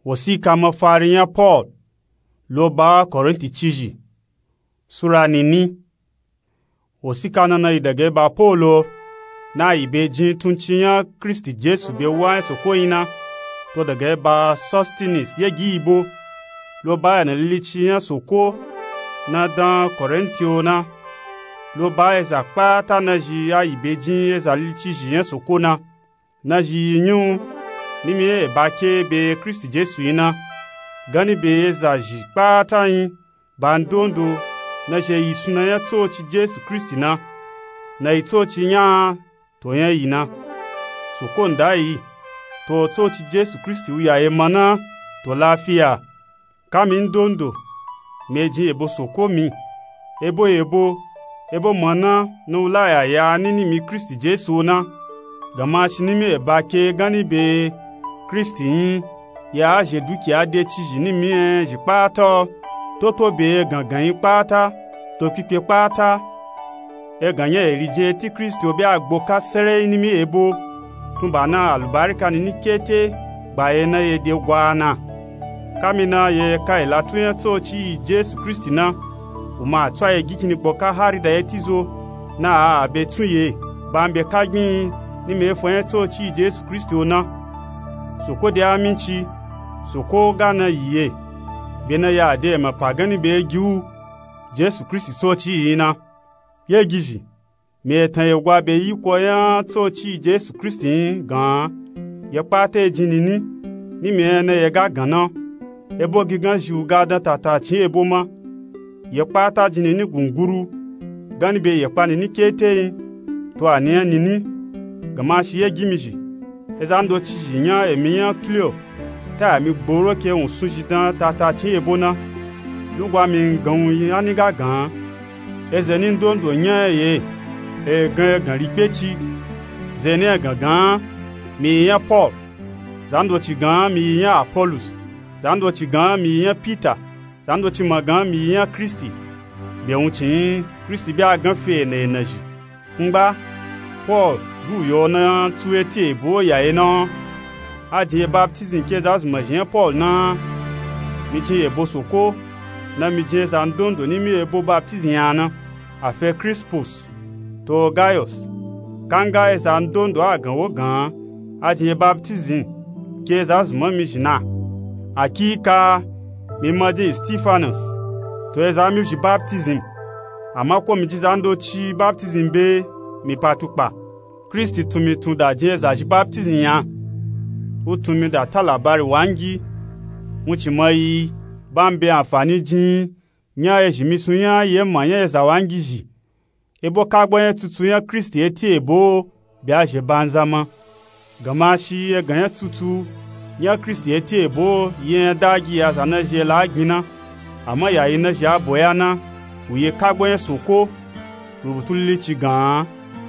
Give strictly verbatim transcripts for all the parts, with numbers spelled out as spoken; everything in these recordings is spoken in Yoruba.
Wasika mafarinya Paul lo ba Korinti ciji sura nini. Wasika nana idage ba Paulo na ibeji tuncinya Kristi Jesu be wa soko ina to daga ba Sosthenes ye gibo lo ba na lilichinya soko na dan Korintio na lo ba eza kpata na ji ya ibeji eza lilichi yen soko na na ji nyu nimi e bake be Kristi Jesu ina gani be eza ji kpata yin bandondo na je yisuna ya tochi Jesu Kristi na na itochi nya to yen ina soko ndai to tochi Jesu Kristi uya emana to lafiya kami ndondo meji ebo soko mi ebo ebo ebo mana no ulaya ya nini mi Kristi Jesu na gama shinimi ebake gani be Kristi ya je dukia de chiji ni mi e je pato to to be gangan pata to pipe pata e ganye erije ti Kristi obi agboka sere ni mi ebo tumba na alubarika ni nikete ba e na ye de gwana kamina ye kai latuye to chi Jesu Kristi na uma twa ye gikini gboka hari da yetizo na abetuye bambe kagbin ni me foye to chi Jesu Kristi ona soko de aminchi soko gana yiye bena ya de ma pagani be giu Jesu Kristi so chi ina ye gizi me tan ye gwa be yi ko ya to chi Jesu Kristi gan ye pate jinini ni me na ye ga gana ebo gigan ju ga da tata chi ebo ma ye pata jinini gunguru gani be ye pani ni kete to ania nini gama shi ye gimiji ezando chi nya emiya Clio ta mi gboro ke un sujidan tata chi ebo na lugwa mi gan yi ani ga gan ezeni ndondo nya ye e gan gan rigbechi zene gangan mi ya Paul zando chi gan mi ya Apollos zando chi gan mi ya Peter zando chi magan mi ya Kristi be un chi Kristi bi agan fe na energy ngba Paul du yo na tuete bo ya e na aje baptism ke za zumajin Paul na mi chi ebo soko na mi je zandondo ni mi ebo baptism yana afe Crispus to Gaius kanga zandondo agan wo gan aje baptism ke za zumami jina akika mi maji Stephanus to ezami ji baptism amako mi jizando chi baptism be mi patupa Kristi tumi tunda jeza ji baptism ya utumi da talabari wangi muchi mai bambe afani jin nya e jimisun ya ye manya za wangi ji ebo kagbon tutu ya Kristi eti ebo bi aje banzama gamashi e ganya tutu ya Kristi eti ebo ye dagi ya zanaje la gbina ama ya ina ja boyana uye kagbon soko rubutuli chi gan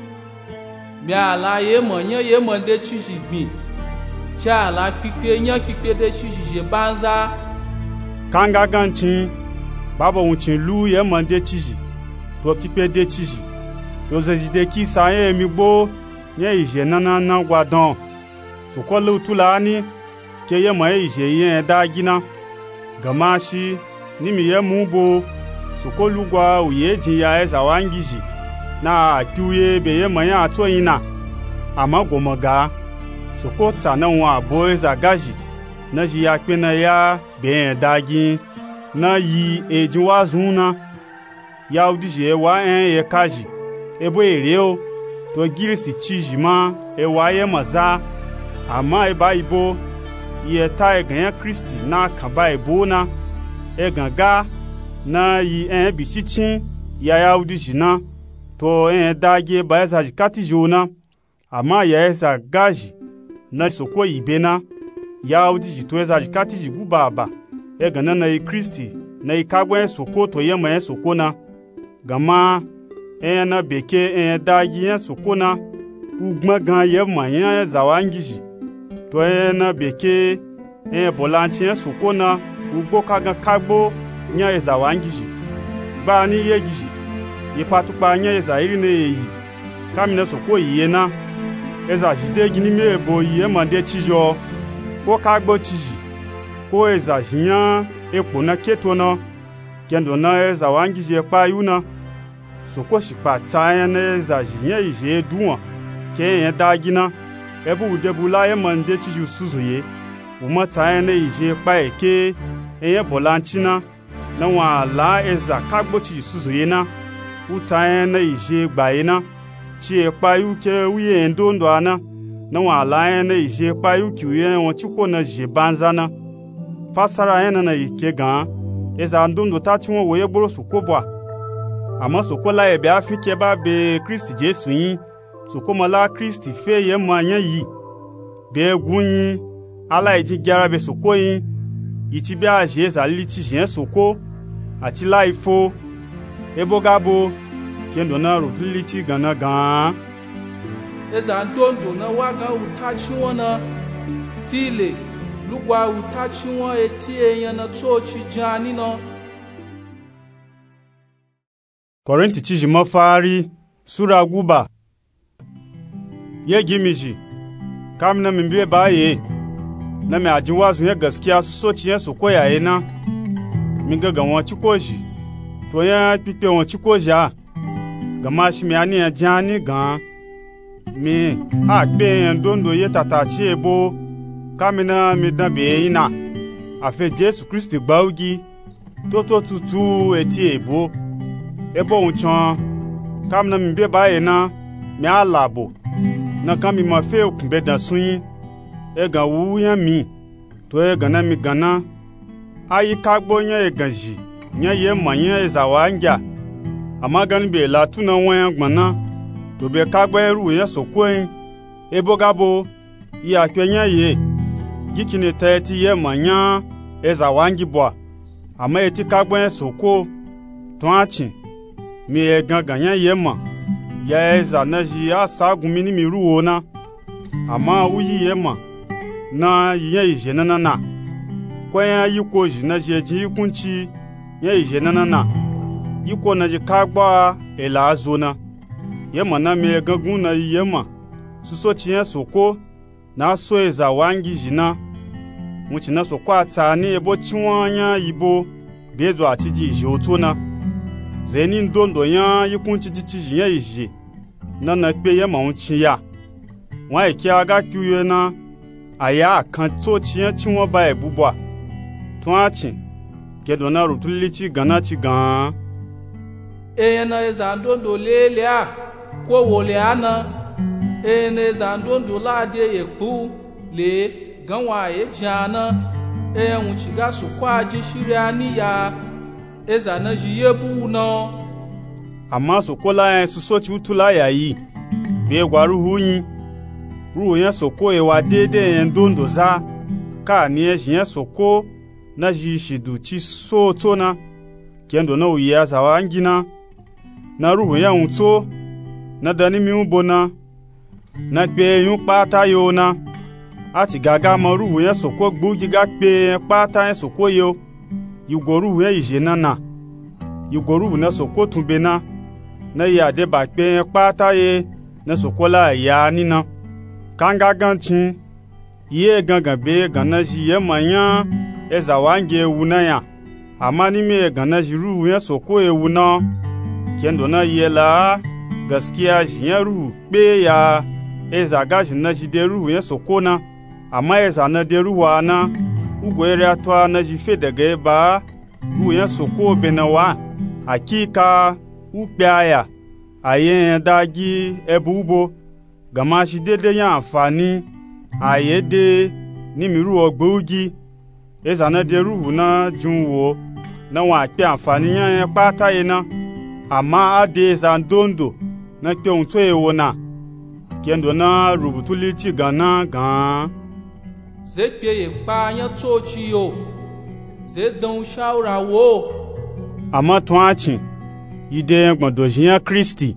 mi ala ye mo yan ye mo de chuji gbin cha ala pipe yan pipe de chuji je banza kanga ganchin babo unchin lu ye mo de chiji to pipe de chiji to zejide ki sa ye mi gbo ye ije nana na gwadon soko lu tulani ke ye mo ije yen da gina gamashi ni mi ye mu bo soko lugwa uye jin ya eza wangiji na akiuye be ye mo ya ato ina ama gomoga soko tsana wa bo eza gaji na ji ya pe na ya be dagi na yi ejin wa zuna ya udije wa en ye kaji ebo ere o to girisi chijima e wa ye maza ama e ba ibo ye ta e gan Kristi na kan ba ibo na e ganga na yi en bi chichin ya ya udije na to en dagi ba eza jikati jona ama ya eza gaji na soko ibena ya udije to eza jikati jigu baba e gana na Kristi na ikagwen soko to ye ma soko na gama en na beke en dagi en soko na ugma gan ye ma yan zawangiji to en na beke en bolanchi en soko na ugbo kagan kagbo nya zawangiji ba ni yegiji ye patupa nya zairi ne yi kamina soko yi na eza jide gini me ebo yi e ma de chijo ko kagbo chiji soko eza jinya epo na keto na kendo na eza wangi je pa yuna soko shipa tsaya na eza jinya ije duwa ke yen dagina ebu debula ye mande chi ju suzuye uma tsaya na ije pa eke eye bolanchina na wa la eza kagbo chi suzuye na utsaya na ije gbaina chi pa yu ke wiye ndondo ana na wa la na ije pa yu kiye won chuko na je banzana fasara yana na ike gan eza ndondo ta chi won woye gboro sokobwa ama sokola ebe afike ba be Kristi Jesu yin sokomola Kristi fe ye manya yi be gunyin ala iji gyara be sokoyin ichi bi aje za lichi jen soko ati laifo ebogabo kendo na rutlichi gana gan eza ndondo na waga utachi wona tile lugwa utachi won eti eyan na tochi jani no. Korinti chiji mafari sura guba ye gimiji kamna mimbe baye na me ajin wazu ya gaskiya su soci ya su koyaye na min ga gan wancin koji to ya pipe wancin koji a gama shi mi ani ya jani gan mi a pe yan dondo ye tata chi ebo kamina mi dan be ina afe Jesu Kristi gbaugi to to tutu eti ebo ebo unchan kamna mi be baye na mi alabo na kami ma fe okunbe dan sunyin e gan wu yan mi to e gan na mi gana ayi kagbo yan e ganji yan ye mo yan e zawanja ama gan be la tuna won gbona to be kagbo eru yan sokoyin e bogabo ya kwenyan ye gikini teti ye mo yan e zawangi bo ama eti kagbo yan soko to achi mi e gan gan yan ye mo ya e za na ji asa gumi ni mi ruwo na ama uyi ye mo na yen ije na na na kwaya yiko ji na je ji kunchi yen ije na na na yiko na je kagba ela zona ye mo na me gagun na ye mo suso chi yen soko na so eza wangi jina muchi na soko atani ebo chiwanya ibo bezo atiji je otona zeni ndondo yan yikunchi chichi yen ije na na pe ye mo unchi ya wa eki aga kyuye na aya kan to chiyan chi won ba ebubwa tun achi kedo na rutulichi gana chi gan eyan na ezandondo lele a ko wole ana en ezandondo la de yepu le ganwa e jana e unchi ga su kwa ji shiri ani ya ezana ji yebu no ama sokola en suso chi utula ya yi be gwaru huyin ruo yan soko e wa dede yan dondo za ka ni e yen soko na ji shidu chi so tona kendo na uya za wangina na ruo yan unto na dani mi ubona na pe yun pata yo na ati gaga mo ruo yan soko gbogi ga pe pata yan soko yo yugoru yan ije nana yugoru na soko tunbe na na ya de ba pe pata ye na soko la ya nina kanga ganchin ye gangan be ganaji ye manya eza wange wuna ya amani me ganaji ruhu ya soko e wuna kendo na ye la gaskiya jiyan ruhu be ya eza gaji na ji de ruhu ya soko na ama eza na de ruhu ana ugwere atwa na ji fe daga ba ruhu ya soko be na wa hakika ukpe aya aye dagi ebubo gama shi dede ya amfani ayede ni miru ogbogi eza na de ruhu na junwo na wa pe amfani yan pata ye na ama ade eza ndondo na pe unto ewo na kendo na rubutuli chi gana gan ze pe ye pa yan tochi yo ze don shaura wo ama to achi ide gbodo jiyan Kristi.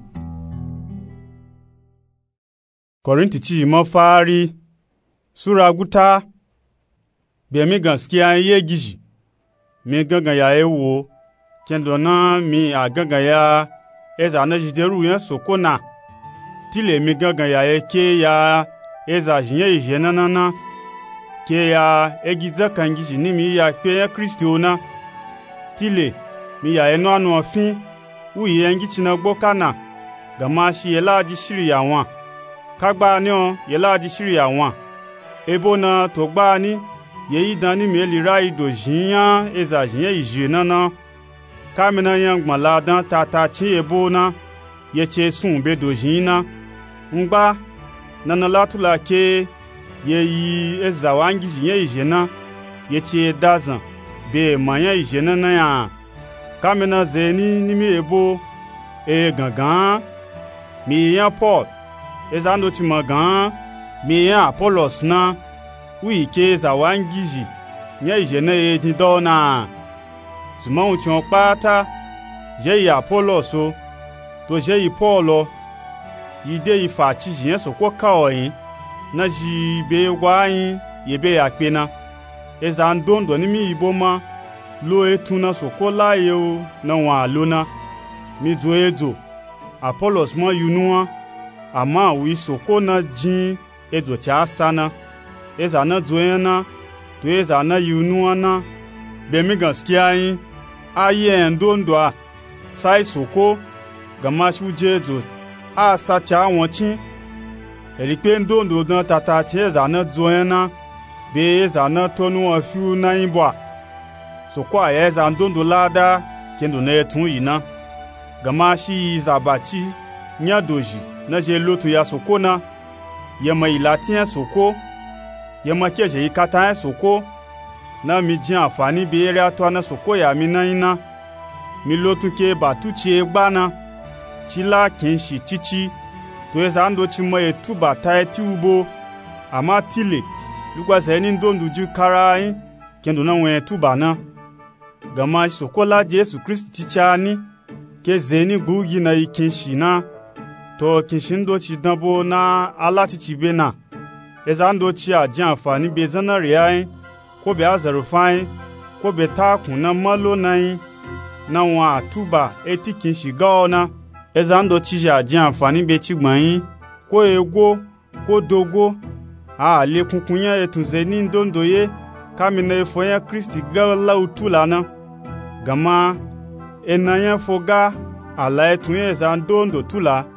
Korinti chi mafari sura guta be mi gaskiya ye giji mi ganga ya ewo kendo na mi agaga ya eza na jideru yan sokona tile mi ganga ya eke ya eza jinye ije na na na ke ya egiza kangi ni mi ya pe ya Kristi ona tile mi ya eno anu ofin wu ye ngi china gbo kana gama shi yela ji shiri ya wan kagba ni on yela ji shiri ya wan ebo na to gba ni ye idan ni mi lira ido jiyan eza jiyan ije nana kamina yan gbala dan tata chi ebo na ye che sun be do jina ngba nana latula ke ye yi eza wangi jiyan ije na ye che dazan be manya ije nana ya kamina zeni ni mi ebo e gangan mi yan Paul eza ndo ti magan mi yan Apollos na wi ke za wangiji nya ije na e ti do na zuma un ti on pata je ya Apollos o to je yi Paul ide ifa ti yen so ko ka oyin na ji be wa yin ye be apena eza ndondo ni mi ibo ma lo etuna so ko laye o na wa lona mi zo ezo Apollos mo yunua ama wi so ko na jin ezo ti asana eza na zoyana to eza na yunua na be mi gaskiya yin aye ndondo a sai soko gama shuje ezo a sa cha won chin eri pe ndondo dan tata ti eza na zoyana be eza na tonu afiu na yin bo soko a eza ndondo lada kendo na etun yina gama shi zabachi nya doji na je lotu ya soko na yema ilatin soko yema keje ikata soko na mi jin afani be ere ato na soko ya mi na ina mi lotu ke batuchi egbana chila kinshi chichi to eza ndo chi mo etuba ta ti ubo ama tile lugwa zeni ndondu ju karain kendo na wen tuba na gama soko la Jesu Kristi tichani ke zeni gbugi na ikinshi na to kinshindo chi dambo na alati chi bena eza ndo chi aji afani be zana riai ko be azarufain ko be ta kunna malo nai na wa tuba eti kinshi gaona eza ndo chi aji afani be chi gban ko ego ko dogo a le kunkunya etunze ni ndondo ye kamina efoya Kristi gala utula na gama enanya foga ala etun eza ndondo tula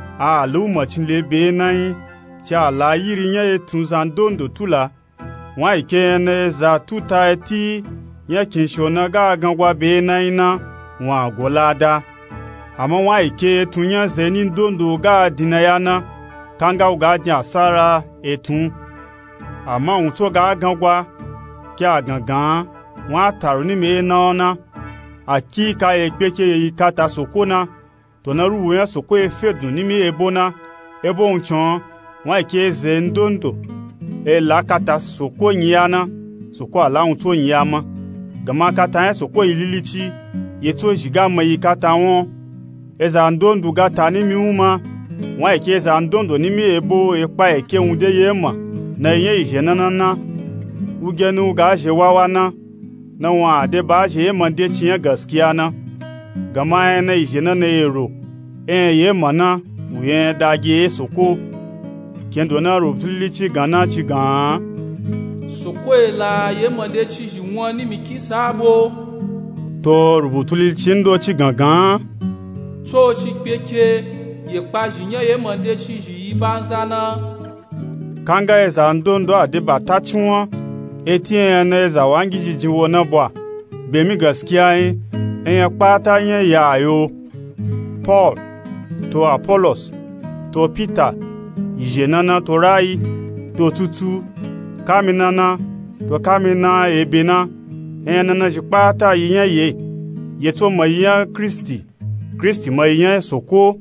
a lu machinle be nai cha ala yiri nya etun za ndondo tula wa ikene za tuta eti ya kinshona ga gangwa be nai na wa golada ama wa ike tunya zeni ndondo ga dinayana kanga uga jan sara etun ama unto ga gangwa kya gangan wa taru ni me na ona akika ekpeke ikata sokona tonaru ya soko efedu ni mi ebona ebo unchon wa ike ze ndondo e la kata soko nyana soko ala unto nyama gama kata ya soko ililichi yeto jiga mai kata won eza ndondo gata ni mi uma wa ike za ndondo ni mi ebo epa eke unde yema na yen ijenanana ugenu ga je wawana na wa de ba je mande cinya gaskiya na gama na ijena na ero en ye mana uyen dage soko kendo na rubtulichi gana chi gan soko ela ye mande chi ji won ni mi ki sabo to rubtulichi ndo chi gangan so chi peke ye pa jinya ye mande chi ji banzana kanga eza ndondo ade batachwa etien na eza wangiji jiwo na bwa bemi gaskiya yin en pata yin ya yo Paul to Apollos to Peter ijenana to rai to tutu kaminana to kamina ebena en na jipata yin ye ye to mayan Kristi Kristi mayan soko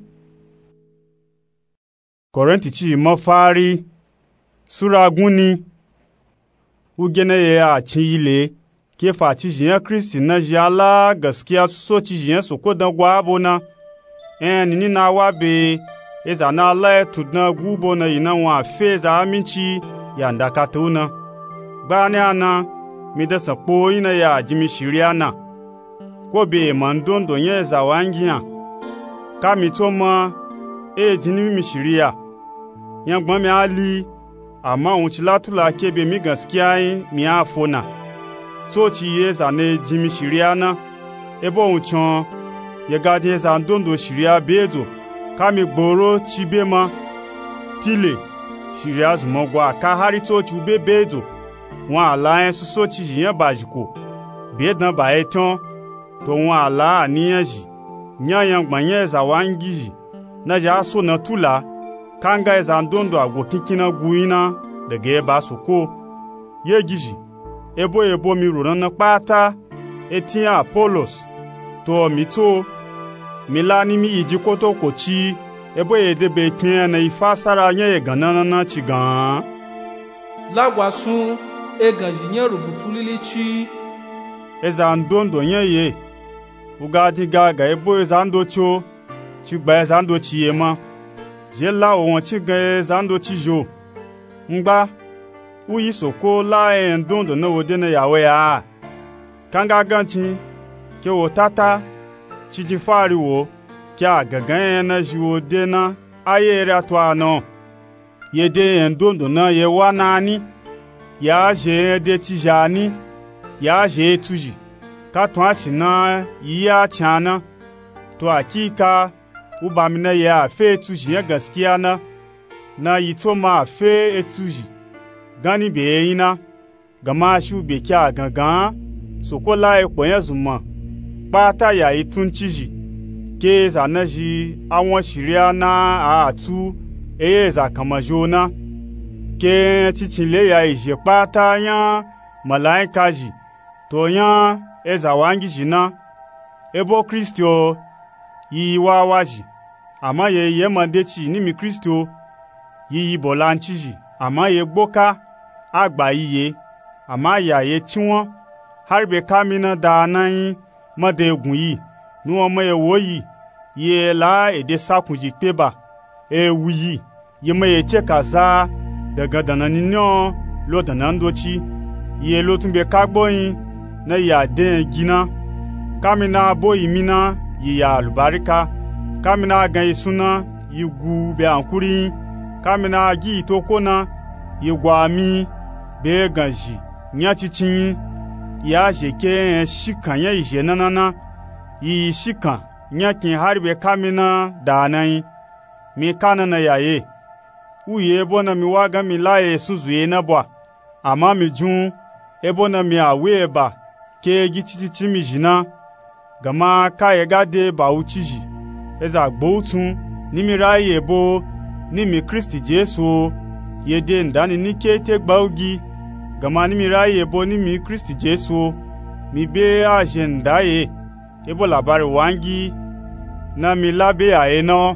Korinti chi mafari sura guni ugene ye a chile ke fa ci jiyan Kristi na jala gaskiya so ci jiyan so ko dan gwabo na en ni na wa be eza na la tudna gubo na ina wa feza aminci ya ndaka tuna bani ana mi da sapo ina ya jimi shiriana ko be mandondo nye za wangiya ka mi to ma e jini mi shiria yan gbon mi ali amma unci latula kebe mi gaskiya mi afona so ci ye zane jimi shiriya na ebo unchon ye gade zan dondo shiriya bezo kami gboro ci be ma tile shiriya zumo gwa ka hari to ci be bezo wọn ala en so ci yin bajiko be dan ba eton to wọn ala aniyan ji nyanyan gbanye za wangiji na ja so na tula kanga zan dondo agwo kinkina guina daga eba soko ye giji ebo ebo mi ro na pata etia Apollos to mi to milani mi yiji koto kochi ebo edebe pin na ifasara nya ye ganana na chi gan lagwasun eganji nya rubutu lilichi ezan dondo nya ye ugadi gaga ebo ezan do cho chi gba ezan do chi ye ma je la won chi gan ezan do chi jo ngba uyi soko la en dondo na wode na yawe ya kanga ganchi ke wo tata chiji fari wo kya gagan na jiwo de na ayere atwa no ye de en dondo na ye wanani ya je de tijani ya je tuji ka twa chi na ya chana to akika ubamina ya fe tuji ya gaskiya na na yito ma fe etuji gani be ina gama shu be kya gangan sokola epo yen zuma pata ya itun chiji ke zanaji awon shiria na atu eye za kamajona ke chichile ya ije pata yan malaika ji to yan eza wangi jina ebo Kristo yi wa waji ama ye ye mandechi ni mi Kristo yi bolanchi ji ama ye gboka agba iye ama ya ye tiwon harbe kamina da nan made egun yi nu omo ewo yi ye la ede sakunji peba ewu yi ye me ye chekaza daga danani no lo danandochi ye lo tunbe kagboyin na ya den gina kamina boyi mina ye ya albarika kamina gan isuna yigu be ankuri kamina gi tokona ye gwami be ganji nya chichin ya jeke shikan ya ije nanana yi shikan nya kin harbe kamina danai mi kanana yaye uye bona mi waga mi laye suzuye na bwa ama mi jun ebona mi awe ba ke gititi mi jina gama ka ye gade ba uchiji eza gbotun ni mi raye bo ni mi Kristi Jesu yede ndani ni kete gbaugi gama ni mi raye bo ni mi Kristi Jesu mi be agenda ye ebo labari wangi na mi labe aye no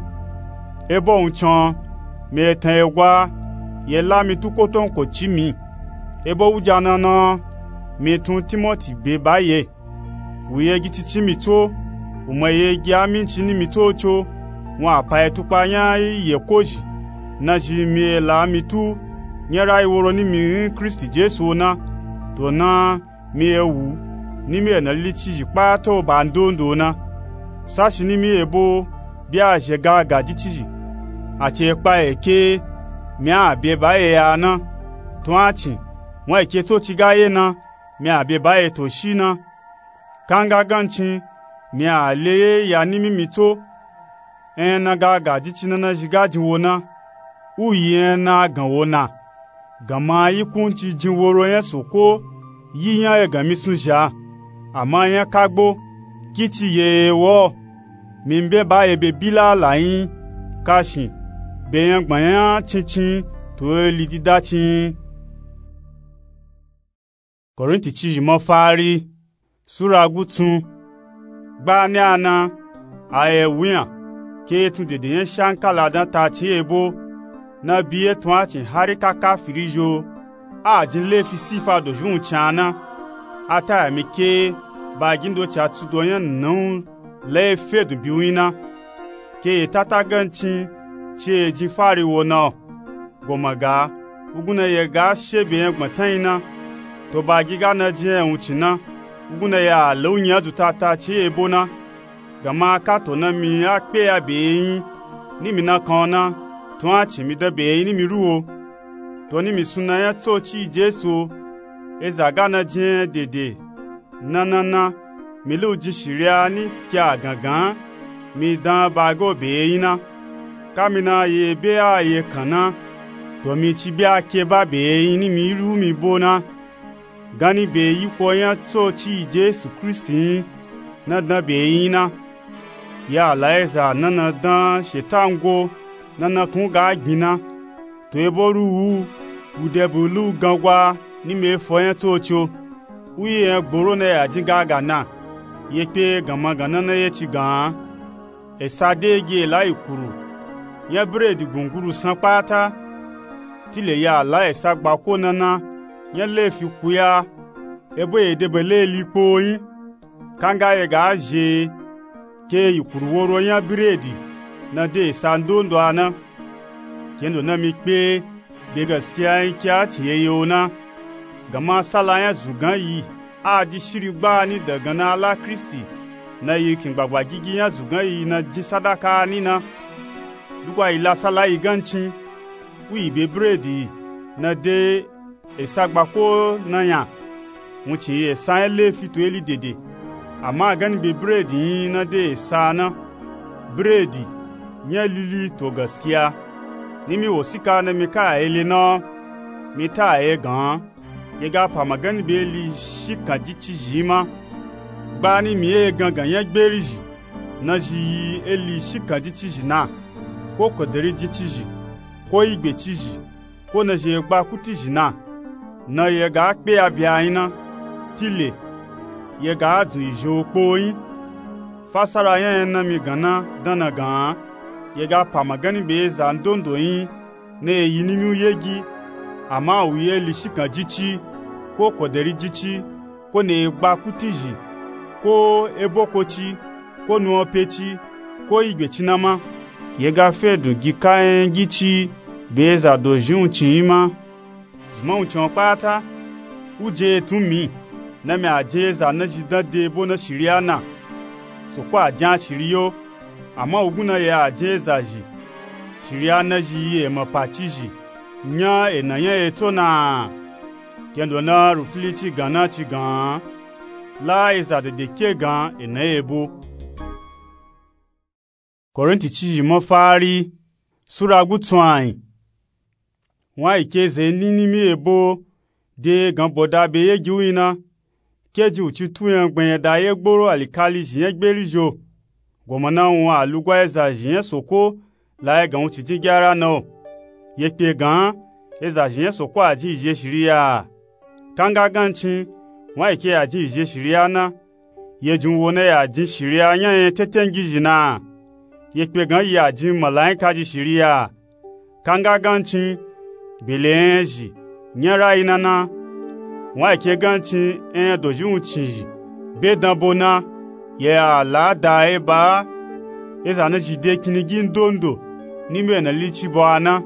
ebo unchon mi etan egwa ye la mi tukoton ko chi mi ebo ujana no mi tun Timothy be baye wuye gititi mi to umaye giami chini mi to cho won apa etupa yan ye koji na ji mi la mi tu nyera iworo ni mi Kristi Jesu na to na mi ewu ni mi na lichi pa to bandondo na sashi ni mi ebo bi a je gaga jichi ati epa eke mi a be bae ya na to achi won eke to ti gaye na mi a be bae to shi na kanga ganchi mi a le ya ni mi mi to en na gaga jichi na na jigaji wona uye na gan wona gama yikunchi jinworo yen soko yiyan e gan mi sunja ama yen kagbo kiti ye wo mi nbe ba ebe bila layin kashin be yen gbanyan chinchin to lidida chin Korinti chiji mo fari sura gutun gba ni ana aye wian ke tun dede yen shankala dan ta chi ebo na biye tun ati harikaka firijo a jinle fi sifa do jun chana ata mi ke bagindo cha tudo yen non le fe du biwina ke tata ganchi che ji fari wona gomaga uguna ye ga shebe yen gbataina to bagiga na je unchina uguna ya lawnya du tata che ebona gama ka to na mi ape abeyin ni mi na kan na tun achi mi da be ni mi ruo to ni mi suna ya tsoci Jesu eza gana jin dede nanana mi lu ji shiria ni kya gangan mi dan bago be ina kamina ye be a ye kana to mi ci bi ake ba be ni mi ru mi bona gani be yi ko ya tsoci Jesu Kristi na dan be ina ya laisa nana dan shetango nana kun ga gina to eboru udebulu gangwa ni me foyen tocho uye gboro na ya jinga gana yepe gama gana na ye chi gan esadege la ikuru ye bread gunguru san pata tile ya la esagba ko nana ye le fi kuya ebo edebele lipo yin kanga ye ga je ke ikuru woro ya bread na de sandondo ana kendo na mi pe be gaskiya kya tiye yona gama salaya zugan yi a ji shiri gba ni daga na ala Kristi na yi kin gbagba gigi ya zugan yi na ji sadaka ni na lugwa ila salayi ganci wi be bredi na de esagba ko na ya muci esan le fitu eli dede ama gani be bredi na de sana bredi nya lili to gaskiya ni mi osika na mi ka ele no mi ta e gan ye ga pa magani be li shika jichi jima gba ni mi e gangan ye gberiji na ji eli shika jichi jina ko koderi jichi ji ko igbe chiji ko na je gba kuti jina na ye ga pe abia ina tile ye ga du ijo poyin fasara yen na mi gana dana gan ye ga pa magani be za ndondo yin ne yi ni mi yegi ama uye li shika jichi ko koderi jichi ko ne gba kutiji ko ebokochi ko nuopechi ko igbechinama ye ga fedu gikaen gichi be za dojun chima zuma unchon pata uje tumi na me aje za na jidade bona shiriana so kwa ajan shiriyo ama oguna ya aje zaji shiriana ji e mapachiji nya enanye etona kendo na ruklichi gana chi gan la isa de deke gan enebo Korinti chi mo fari sura gutwan wa ikeze nini mi ebo de gan boda be yeju ina keji uchi tuyan gben da ye gboro alikali yen gberijo gomana won alugwa eza yen soko la gan uchi jigara no ye pe gan eza yen soko aji ije shiria kanga ganchi wa ike aji ije shiria na ye junwo na ya aji shiria yan tetengiji na ye pe gan ya aji malaika ji shiria kanga ganchi belenji nyara inana wa ike ganchi en dojun chiji be dambona ye ala da eba eza na jide kinigi ndondo ni me na lichi bwana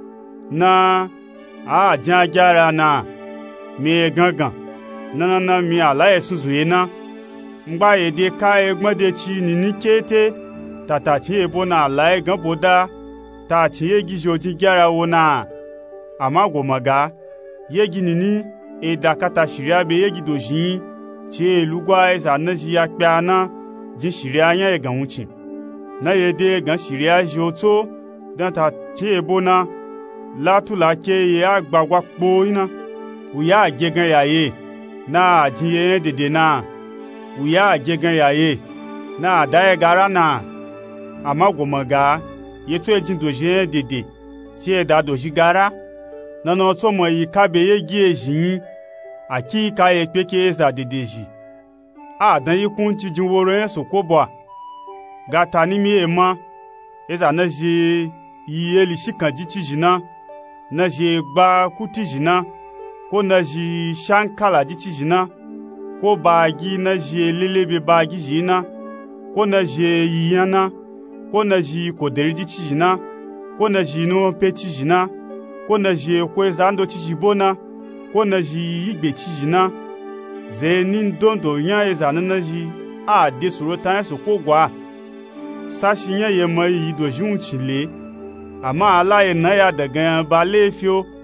na a jajara na mi gangan na na mi ala esuzu ena ngba ede ka egbode chi ni ni kete tata chi ebo na ala egan boda ta chi egi joji gara wona ama gomaga yegi nini eda kata shiria be yegi dojin chi elugwa eza na ji akpiana ji shiria yan egan uchi na yede gan shiria joto dan ta chi ebo na latula ke ye agbagwa po ina uya ajegan yaye na ajiye dede na uya ajegan yaye na adaye gara na amagomaga yeto ejin doje dede ti e da doji gara na no to mo yi kabe yegi ejin aki ka e peke za dedeji a dan yi kun ti jin woro en sokobo gata ni mi ema eza na je yi eli shikanji ti jina na je gba kuti jina ko na ji shankala ji ti jina ko bagi na je lelebe bagi jina ko na je yiyana ko na ji koderi ji ti jina ko na ji no pe ti jina ko na je ko ezando ti jibona ko na ji igbe ti jina ze ni ndondo yan ezana na ji a de soro tan so ko gwa sashi yan ye mo yi do jun chile ama ala e na ya daga ba le fio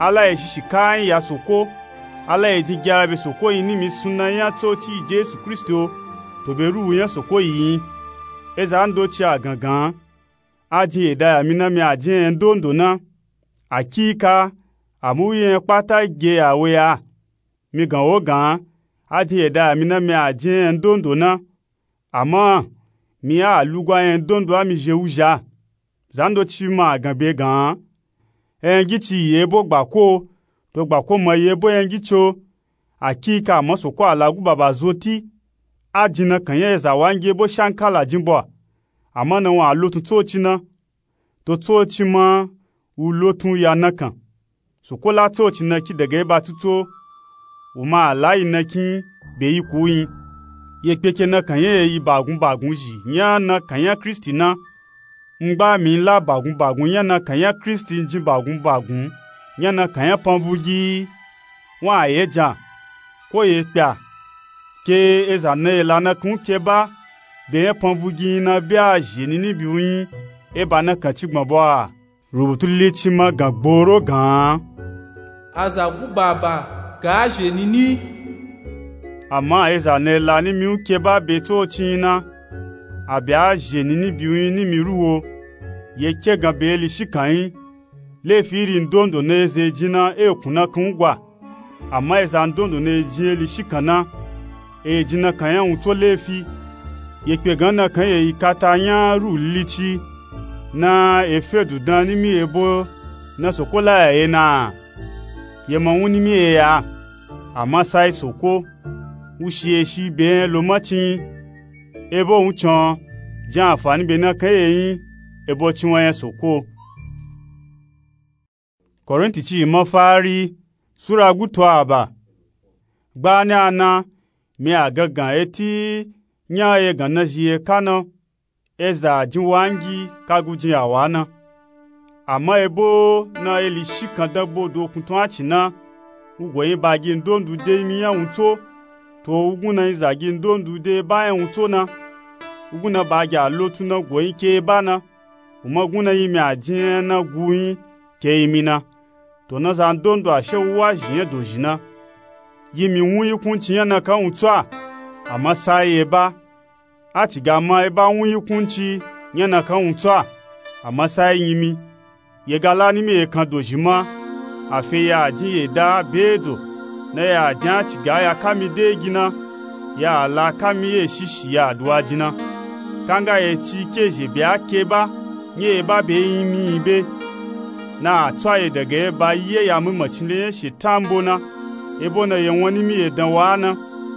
ala ye shishi kan ya soko ala ye ji gyara be soko yi ni mi sunna ya to chi Jesu Kristo to be ru ya soko yi eza ndo chi agangan aji eda ya mi na mi aji endondo na akika amuye pata ge awe ya mi gan o gan aji eda ya mi na mi aji endondo na ama mi a lugwa endondo a mi je uja zando chi ma gan be gan engi chi yebo gbako to gbako mo yebo engi cho akika mo soko alagu baba zoti ajina kan ye za wange bo shankala jimbo ama na wa lotun to chi na to to chi ma u lotun ya nakan soko la to chi na ki daga ba tuto u ma lai na ki be yi ku yin ye peke na kan ye yi bagun bagun ji nya na kan ya Kristi na ngba mi la bagun bagun nya na kan ya Kristi ji bagun bagun nya na kan ya panvugi wa ye ja ko ye pia ke eza ne la na kun ke ba be panvugi na bia jeni ni biuyin e ba na kan ti gbon bo a rubutu le ti ma gan gboro gan azagu baba ga jeni ni ama eza ne la ni mi ke ba be to chi na abia jeni ni biuyin ni mi ruwo ye ke gan be li shikan le firi ndondo ne ze jina e kuna kun gwa ama eza ndondo ne ji li shikana e jina kan ya unto lefi ye pe gan na kan ye ikata yan ru lichi na e fedu dan ni mi ebo na sokola e na ye mo wuni mi e ya ama sai soko ushi shi be lo machi ebo unchon jan afani be na kan ye yin ebo chi won yen soko Korinti chi mo fari sura guto aba gba ni ana mi agagan eti nya ye ganna jiye kano eza jinwangi kaguji awana ama ebo na eli shikan dagbo do kuntun achina ugwo yin bagi ndondu de mi ya unto to ugun na izagi ndondu de ba en unto na ugun na bagi alotu na gwo yin ke bana umagun na yimi ajin na guyin ke yimina to na za ndondo ashe wa jiye dojina yimi wun yikun chiyan na kan utwa ama sai eba ati gama eba wun yikun chi yan na kan utwa ama sai yimi ye gala ni me kan dojima afi ya ajiye da bezo na ya ajan ti ga ya kami de gina ya ala kami ye shishi ya aduwa jina kanga ye chi keje bi akeba nye eba be yimi be na tsaye daga ya ba yi ya mu macile shi tambo na ebo na yan wani mi dan wana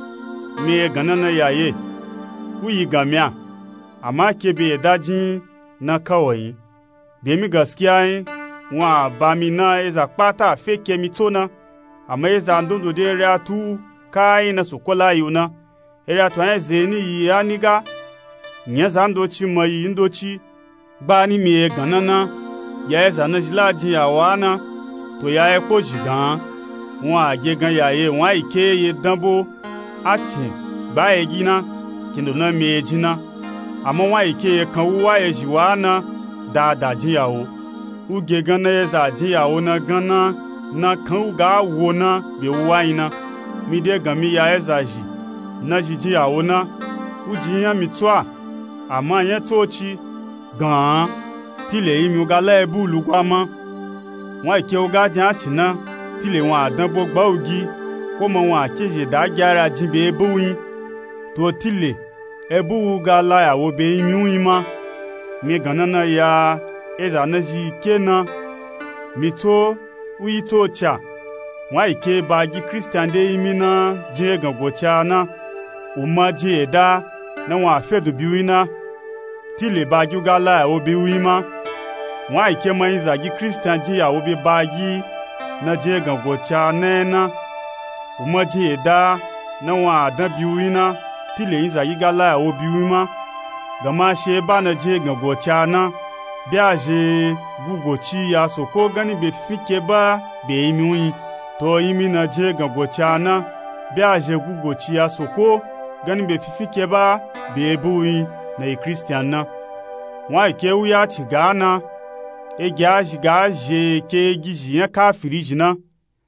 me gana na yaye uyi gamya amma ke be daji na kawai be mi gaskiya yin wa ba mi na eza pata fake mi tona amma eza ndondo de reatu kai na sokola yuna reatu an zeni yi aniga nya zando chi mai ndochi ba ni mi gana na ya eza na jilaji ya wana to ya epo jigan won age gan ya ye won ike ye danbo ati ba egina kindo na mejina amo won ike ye kan wa ye jiwana da da jiyawo uge gan na eza jiyawo na gana na kan ga wo na be waina mi de gan mi ya eza ji na jiyawo na ujiyan mi twa ama yen to chi gan tile imi ugala ebu lugwama won ike uga jan china tile won adanbo gba ogi ko mo won akeje da gyara jinbe ebu yin to tile ebu ugala yawo be imi uyima mi ganana ya eza na ji kena mi to uyi to cha won ike bagi Christian de imi na je gango cha na uma je da na won afedu biwina tile bagi ugala yawo be uyima wọ́n ike mọ ìzàgí Christian jí àwọ̀ bí báyí na jẹ́ gàngọ̀chá nẹ́ẹ̀ná ọmọ jí ẹ̀dá na wọ́n àdán bí wíná tí lè ìzàgí gálá àwọ̀ bí wímá gàmá ṣe bá na jẹ́ gàngọ̀chá ná bí a ṣe gúgọ̀chí àsòkó gani bẹ fíkẹ bá bẹ imi wín tó imi na jẹ́ gàngọ̀chá ná bí a ṣe gúgọ̀chí àsòkó gani bẹ fíkẹ bá bẹ bú wín na ì Christian ná wọ́n ike wúyá tìgá ná e gya jiga je ke gizi yan kafiri jina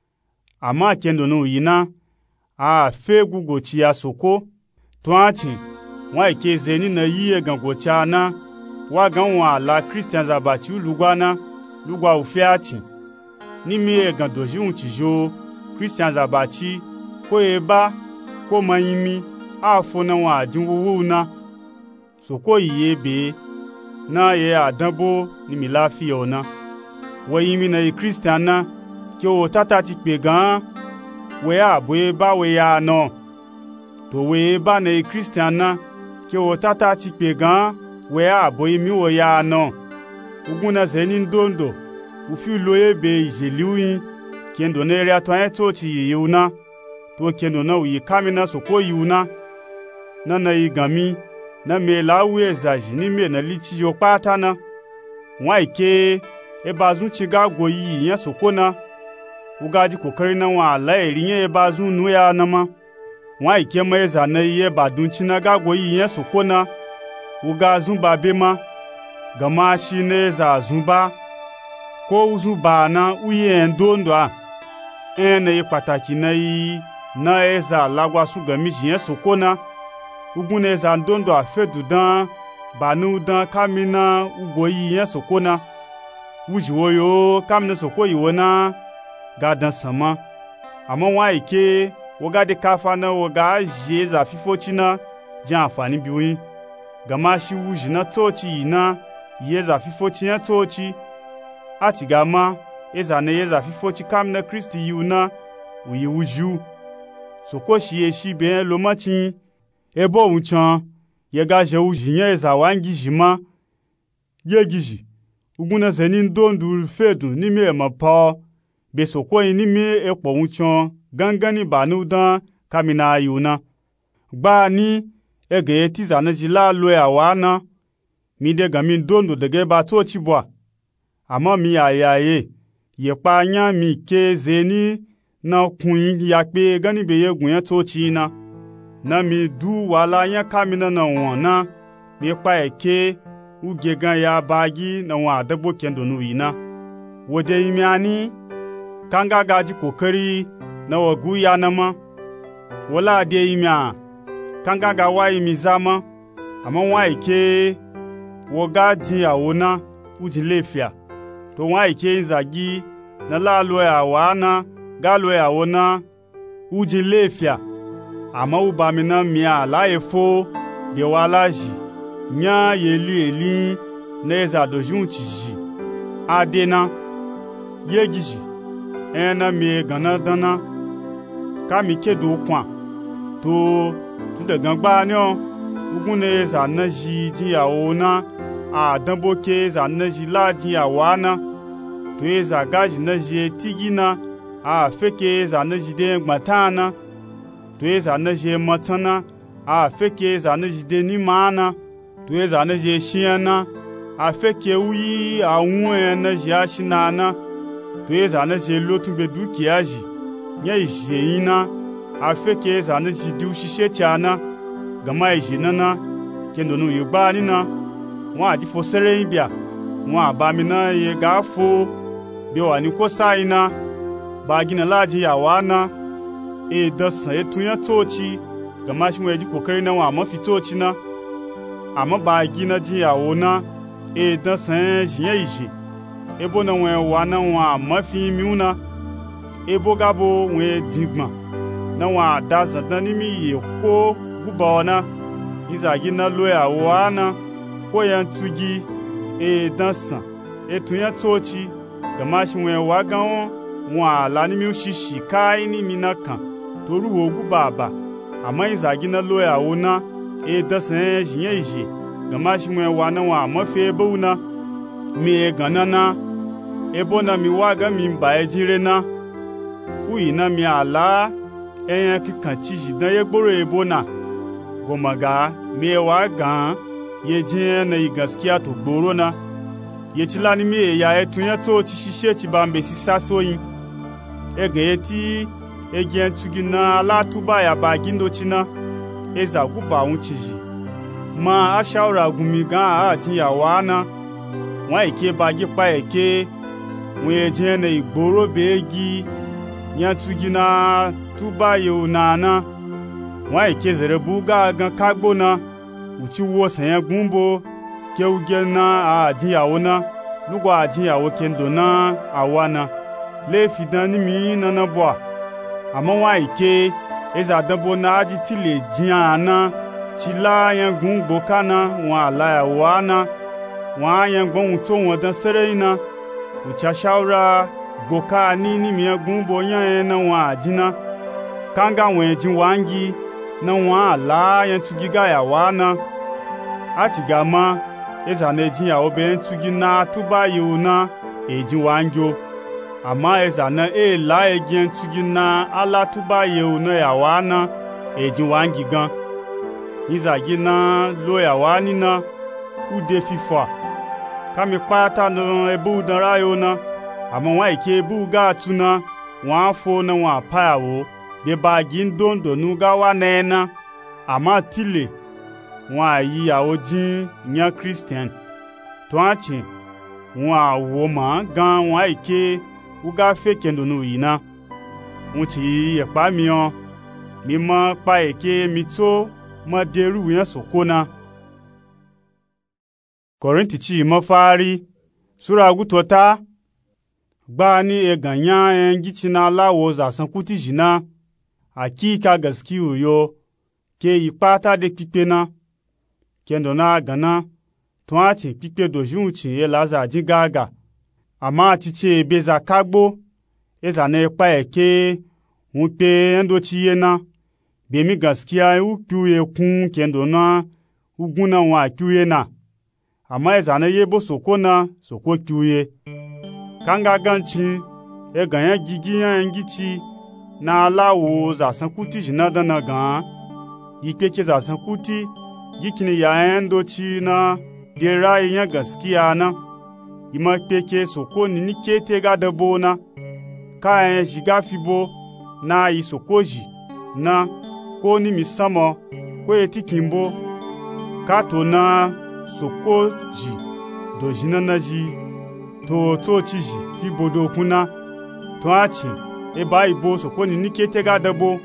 ama kendo no yina a fe gugo chi ya soko twachi wa ke zeni na yi gan go cha na wa gan wa la Christian za ba chi lugwa na lugwa u fiati ni mi e gan doji un chi jo Christian za ba chi ko e ba ko mayimi a fo na wa jinwu na soko yi be na ye adanbo ni mi lafiya ona wo yimi na Christian na ki o tata ti pe gan we abo e ba we ya no to we ba na Christian na ki o tata ti pe gan we abo imi wo ya no ugun na zeni ndondo ufi lo ebe ijeliuyin kendo na ere ato an to ti yuna to kendo na uyi kamina soko yuna na na igami na me lawu ezaji ni me na lichi yo pata na wa ike e bazun chi ga go yi yan soko na ugaji kokari na wa la eri yan e bazun nu ya na ma wa ike ma eza na ye badun chi na ga go yi yan soko na ugazun ba be ma gama shi ne za zumba ko uzun ba na uye ndondo a ene ye pataki na yi na eza lagwa su gami ji yan soko na ugun ne za ndondo a fedu dan banu dan kamina ugo yi yan soko na ujiwo yo kamina soko yiwo na gadan sama amma wa ike woga de kafa na woga je za fifoci na ji amfani biyoyin gama shi wuji na toci yi na ye za fifoci ya toci a ti gama eza na ye za fifoci kamina Kristi yi na uyi wujiu soko shi ye shi ben lo macin ebo unchan ye ga je wuji ya eza wangi jima ye gizi ugun na zeni ndondu fedu ni mi e ma pa be soko yi ni mi e po unchan gangan ni banu dan kamina yuna gba ni ege ti za na jila lo ya wa na mi de gami ndondu de ge ba to chi bwa ama mi ayaye ye pa nya mi ke zeni na kun ya pe gani be ye gun ya to chi na na mi du wala ya kamina na won na mi pa eke uge gan ya bagi na wa dabo kendo nu ina wode yimi ani kanga gaji kokari na wagu ya na ma wala de yimi a kanga ga wa yimi zama amma wa ike wo ga jin yawo na uji lefia to wa ike zagi na la lo ya wa na ga lo ya wo na uji lefia amma u ba mi na mi a la efo de wala ji nya yeli eli na eza dojun ti ji adena yegiji ena mi gana dana ka mi kedo kwa to tu de gangba ni o ugun ne eza na ji ji yawo na a danbo ke eza na ji la ji yawo na to eza gaji na ji tigi na a feke eza na ji de gbatana to eza na ji matana a feke eza na ji de ni mana to eza na ji shiana a feke uyi a unwe na ji ashinana to eza na ji lotun be dukiya ji nya ji ina a feke eza na ji du shishe tiana gama ji nana kendo nu yugba ni na wa ji fo sere bia wa ba mi na ye ga fo bi wa ni ko sai na ba gina laji ya wana e da san e tunya toci gama shi mu ji kokari na wa mafi toci na amma ba gina ji ya wona e da san jiye ije ebo na we wa na wa mafi miuna ebo gabo we digma na wa da zadan ni mi ye ko gubona izagi na lo ya wana ko yan tugi e da san e tunya toci gama shi we wa gan wa la ni mi shishi kai ni mi na kan toru ogu baba amma izagi na lo ya wona e da san jiye ije gama shi mu wa na wa mafe bauna mi ganana ebo na mi wa ga mi ba ejire na uyi na mi ala eyan kikan ti jidan ye gboro ebo na gomaga mi wa gan ye jin na yi gaskiya to gboro na ye ti la ni mi ya etun ye to ti sise ti ba mbe sisa soyin ege ye ti ejen tugina ala tuba ya ba gindo china eza guba un chiji ma ashawra gumi gan a tin ya wana wọn ike bagi pa eke wọn eje na igboro begi nyantugi na tuba yo nana wọn ike zere buga gan kagbo na uchi wo sanya gumbo ke uge na ajiyawo na lugo ajiyawo kendo na awana le fidan ni mi na na bo àmọ́ wọn ike eza dabo na aji tile jiana chila yan gungbo kana wọn ala wana wọn yan gbon to wọn dan sere ina ucha shawra gboka ni ni mi gungbo yan na wọn ajina kanga wọn jin wangi na wọn ala yan tugiga ya wana atigama eza na jin ya obe tugi na tuba yuna ejin wangyo ama eza na e la egien tugi na ala tuba yuna ya wana ejin wangi gan iza gina lo ya wani na ude fifa kami pata no ebu dara yo na ama wa ike ebu ga tuna wa fo na wa pawo be ba gindondo nu ga wa nena ama tile wa yi ya ojin nya Christian to achi wa wo ma gan wa ike uga feke ndonu yina unchi yepa mi on mi mo pa eke mi to mo deru yan sokona Korinti chi mo fari sura gutota gba ni eganya engi china lawo za sankuti jina hakika gaskiyo yo ke ipata de pipena kendo na gana to ati pipe dojun chi e laza jigaga ama chiche beza kagbo eza na ipa eke unpe endo chiye na bemi gaskiya ukyuye kun kendo na uguna wa kyuye na ama eza na yebo soko na soko kyuye kanga ganchi e ganya gigi ya engichi na alawo za sankuti jina dana gan yikeke za sankuti gikini ya endo chi na dera ya gaskiya na ima peke soko ni nikete ga dabo na ka en shiga fibo na yi sokoji na ko ni misamo ko etikimbo kato na sokoji dojina na ji to to chiji fibo do kuna to achi e ba ibo soko ni nikete ga dabo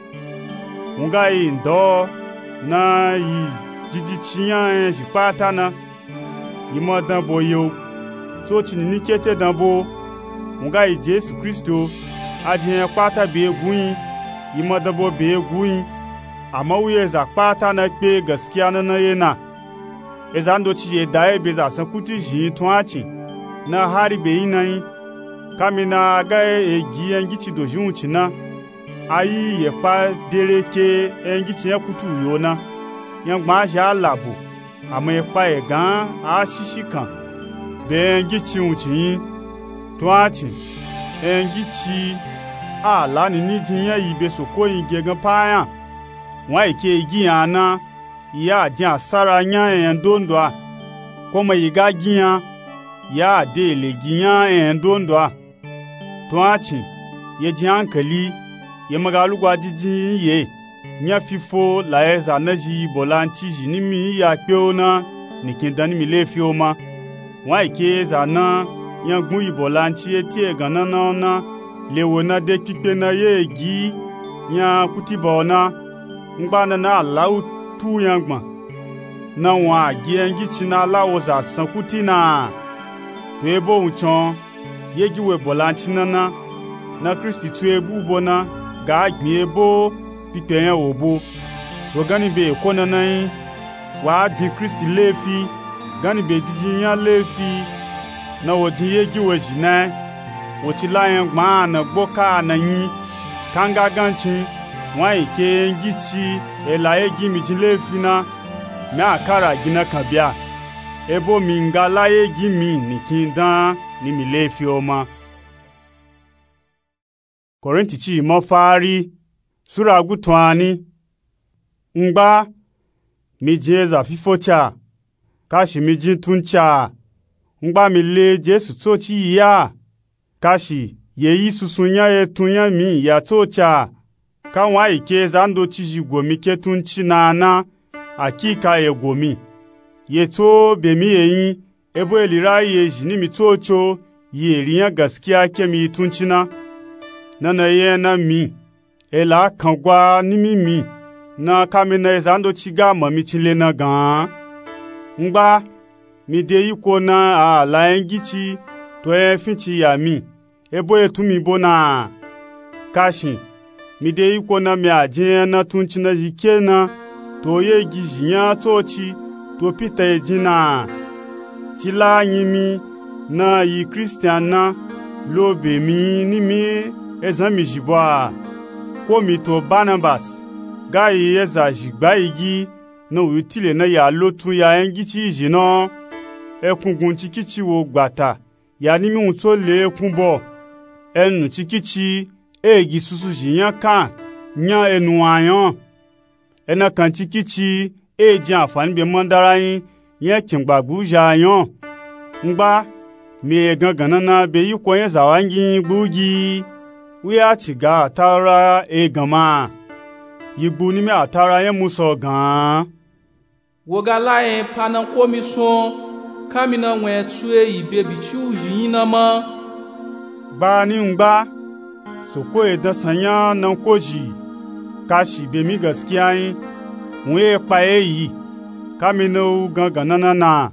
nga yi ndo na yi jiji chiyan en jipata na imo dan boyo to chi ni nikete dan bo nga yi Jesu Kristo ajiyan pata be egun imo dan bo be egun amma wuye za pata na pe gaskiya na na yana ezando chi ye dai be za san kuti ji to achi na hari be yinan kamina ga egi engichi dojun chi na ayi ye pa dereke engichi yan kutu yo na yan gba ja labo amma ye pa egan a shishi kan be engichi unchi to achi engichi ala ni ni jiyan ibe soko yin gegan payan wọn ike igi ana ya jan sara nya en dondo a koma yiga giyan ya de le giyan en dondo a to achi ye jan kali ye magalu gwa jiji ye nya fifo la eza naji bolanchi jini mi ya peona nikinda ni mi le fi o ma wọn ike za na yan gun ibolanchi eti egana na na lewo na de pipe na ye gi yan kutibo na ngbana na alawu tu yangba na wa agi engi china alawo za sankuti na to ebo unchon yegi we bolanchi na na na Kristi tu ebu bona ga gbin ebo pipe yan obo to gani be ko na nan wa di Kristi lefi gani be jiji yan lefi na wodi yegi we jina o ti la yan gba na gboka na yin kanga ganchi wọn ike ngichi ela egi mijile fina me akara gina kabia ebo minga la egi mi nikindan ni mi le fi oma Korinti chi mo fari sura gutwani ngba mi jeza fifocha kashi mi jintuncha ngba mi le Jesu to chi ya kashi ye isusunya etunya mi ya tocha kanwa ike zando chiji gomi ketun chinana akika ye gomi yeto bemi eyin ebo elira ye jini mi tocho ye riyan gaskiya ke mi tuncina nana ye na mi ela kangwa ni mi mi na kamina ezando chiga mami chile na gan ngba mi de iko na a la engichi to e finchi ya mi ebo etumi bona kashi mi de iko na mi aje na tuncina jike na to ye gijinya tochi to pita ejina chila yimi na yi Christian na lobe mi ni mi ezami jibwa ko mi to Barnabas ga yi eza jigba igi na utile na ya lotu ya engichi jino ekungun chikichi wo gbata ya ni mi unto le kunbo enu chikichi egi susu jiyan kan nya enu ayan ena kan chikichi eji àǹfààní be mandara yin yen kingbagbu ja yan ngba mi gangan na be yi ko yen zawangi gbugi wi a chiga atara egama yigbu ni mi atara yen muso gan wogala yin panan komison kamina wen tue ibe bi chu yin na ma ba ni ngba soko e da sanya nan koji kashi be mi gaskiya yin mwe pa eyi kamino gangan na na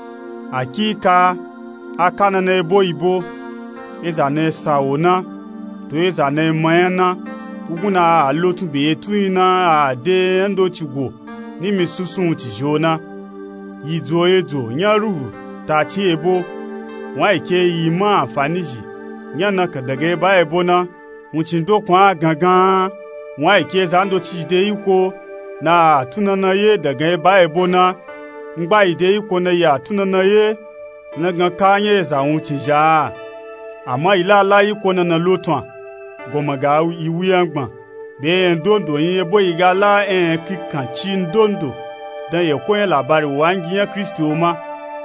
akika akana na ebo ibo ezane saona to ezane mayana uguna alotu be tuina ade ndo chigo ni misusun tijona yizo ezo nyaru ta chi ebo wa ike yi ma afaniji nyana ka daga ba ebo na muchindo kwa gangan wa ike zando chide iko na tunana ye daga ba ebona ngba ide iko na ya tunana ye na gan kanye za unchija ama ila la iko na na lotwan gomaga iwi angban be ndondo yin ebo igala en kikan chi ndondo dan ye ko yen labari wangi ya Kristo ma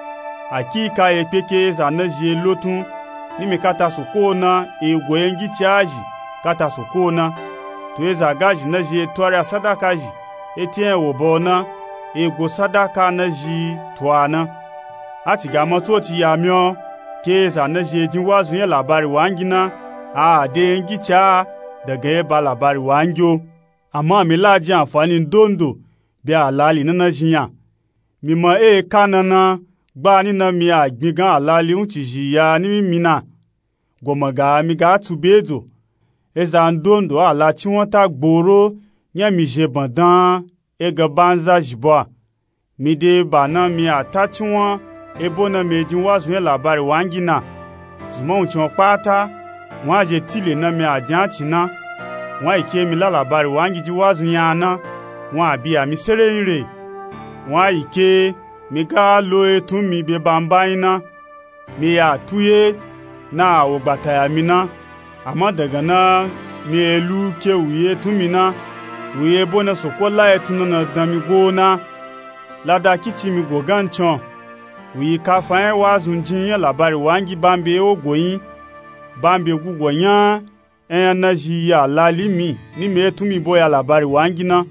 akika e peke za na je lotun ni me kata sokona ego yengi chaji kata sokona to eza gaji na je twara sadakaji etien wo bona ego sadaka na ji twana ati ga moto ti ya mio ke za na je jinwazu yen labari wangina a de ngicha daga ba labari wanjo amma mi laji àǹfààní ndondo bi alali na jiyan mi mo e kanana gba ni na mi agbin gan alali unchi jiya ni mi na gomaga mi ga tubezo eza ndondo ala ti won ta gboro nya mi je bandan ega banza jibwa mi de bana mi atachi won ebo na meji wazu yen labari wangina zuma unchi won pata won aje tile na mi ajan china won ike mi la labari wangiji wazu yana won abi ami sere nre won ike mi ga lo etun mi be bamba ina mi atuye na ogbata ya mi na ama daga na mi elu ke uye tumina uye bona sokola etuna na damigo na lada kichi mi goganchon uyi ka fa wazun jin labari wangi bambe ogoyin bambe gugoyan en na ji ya lalimi ni me tumi boya labari wangi na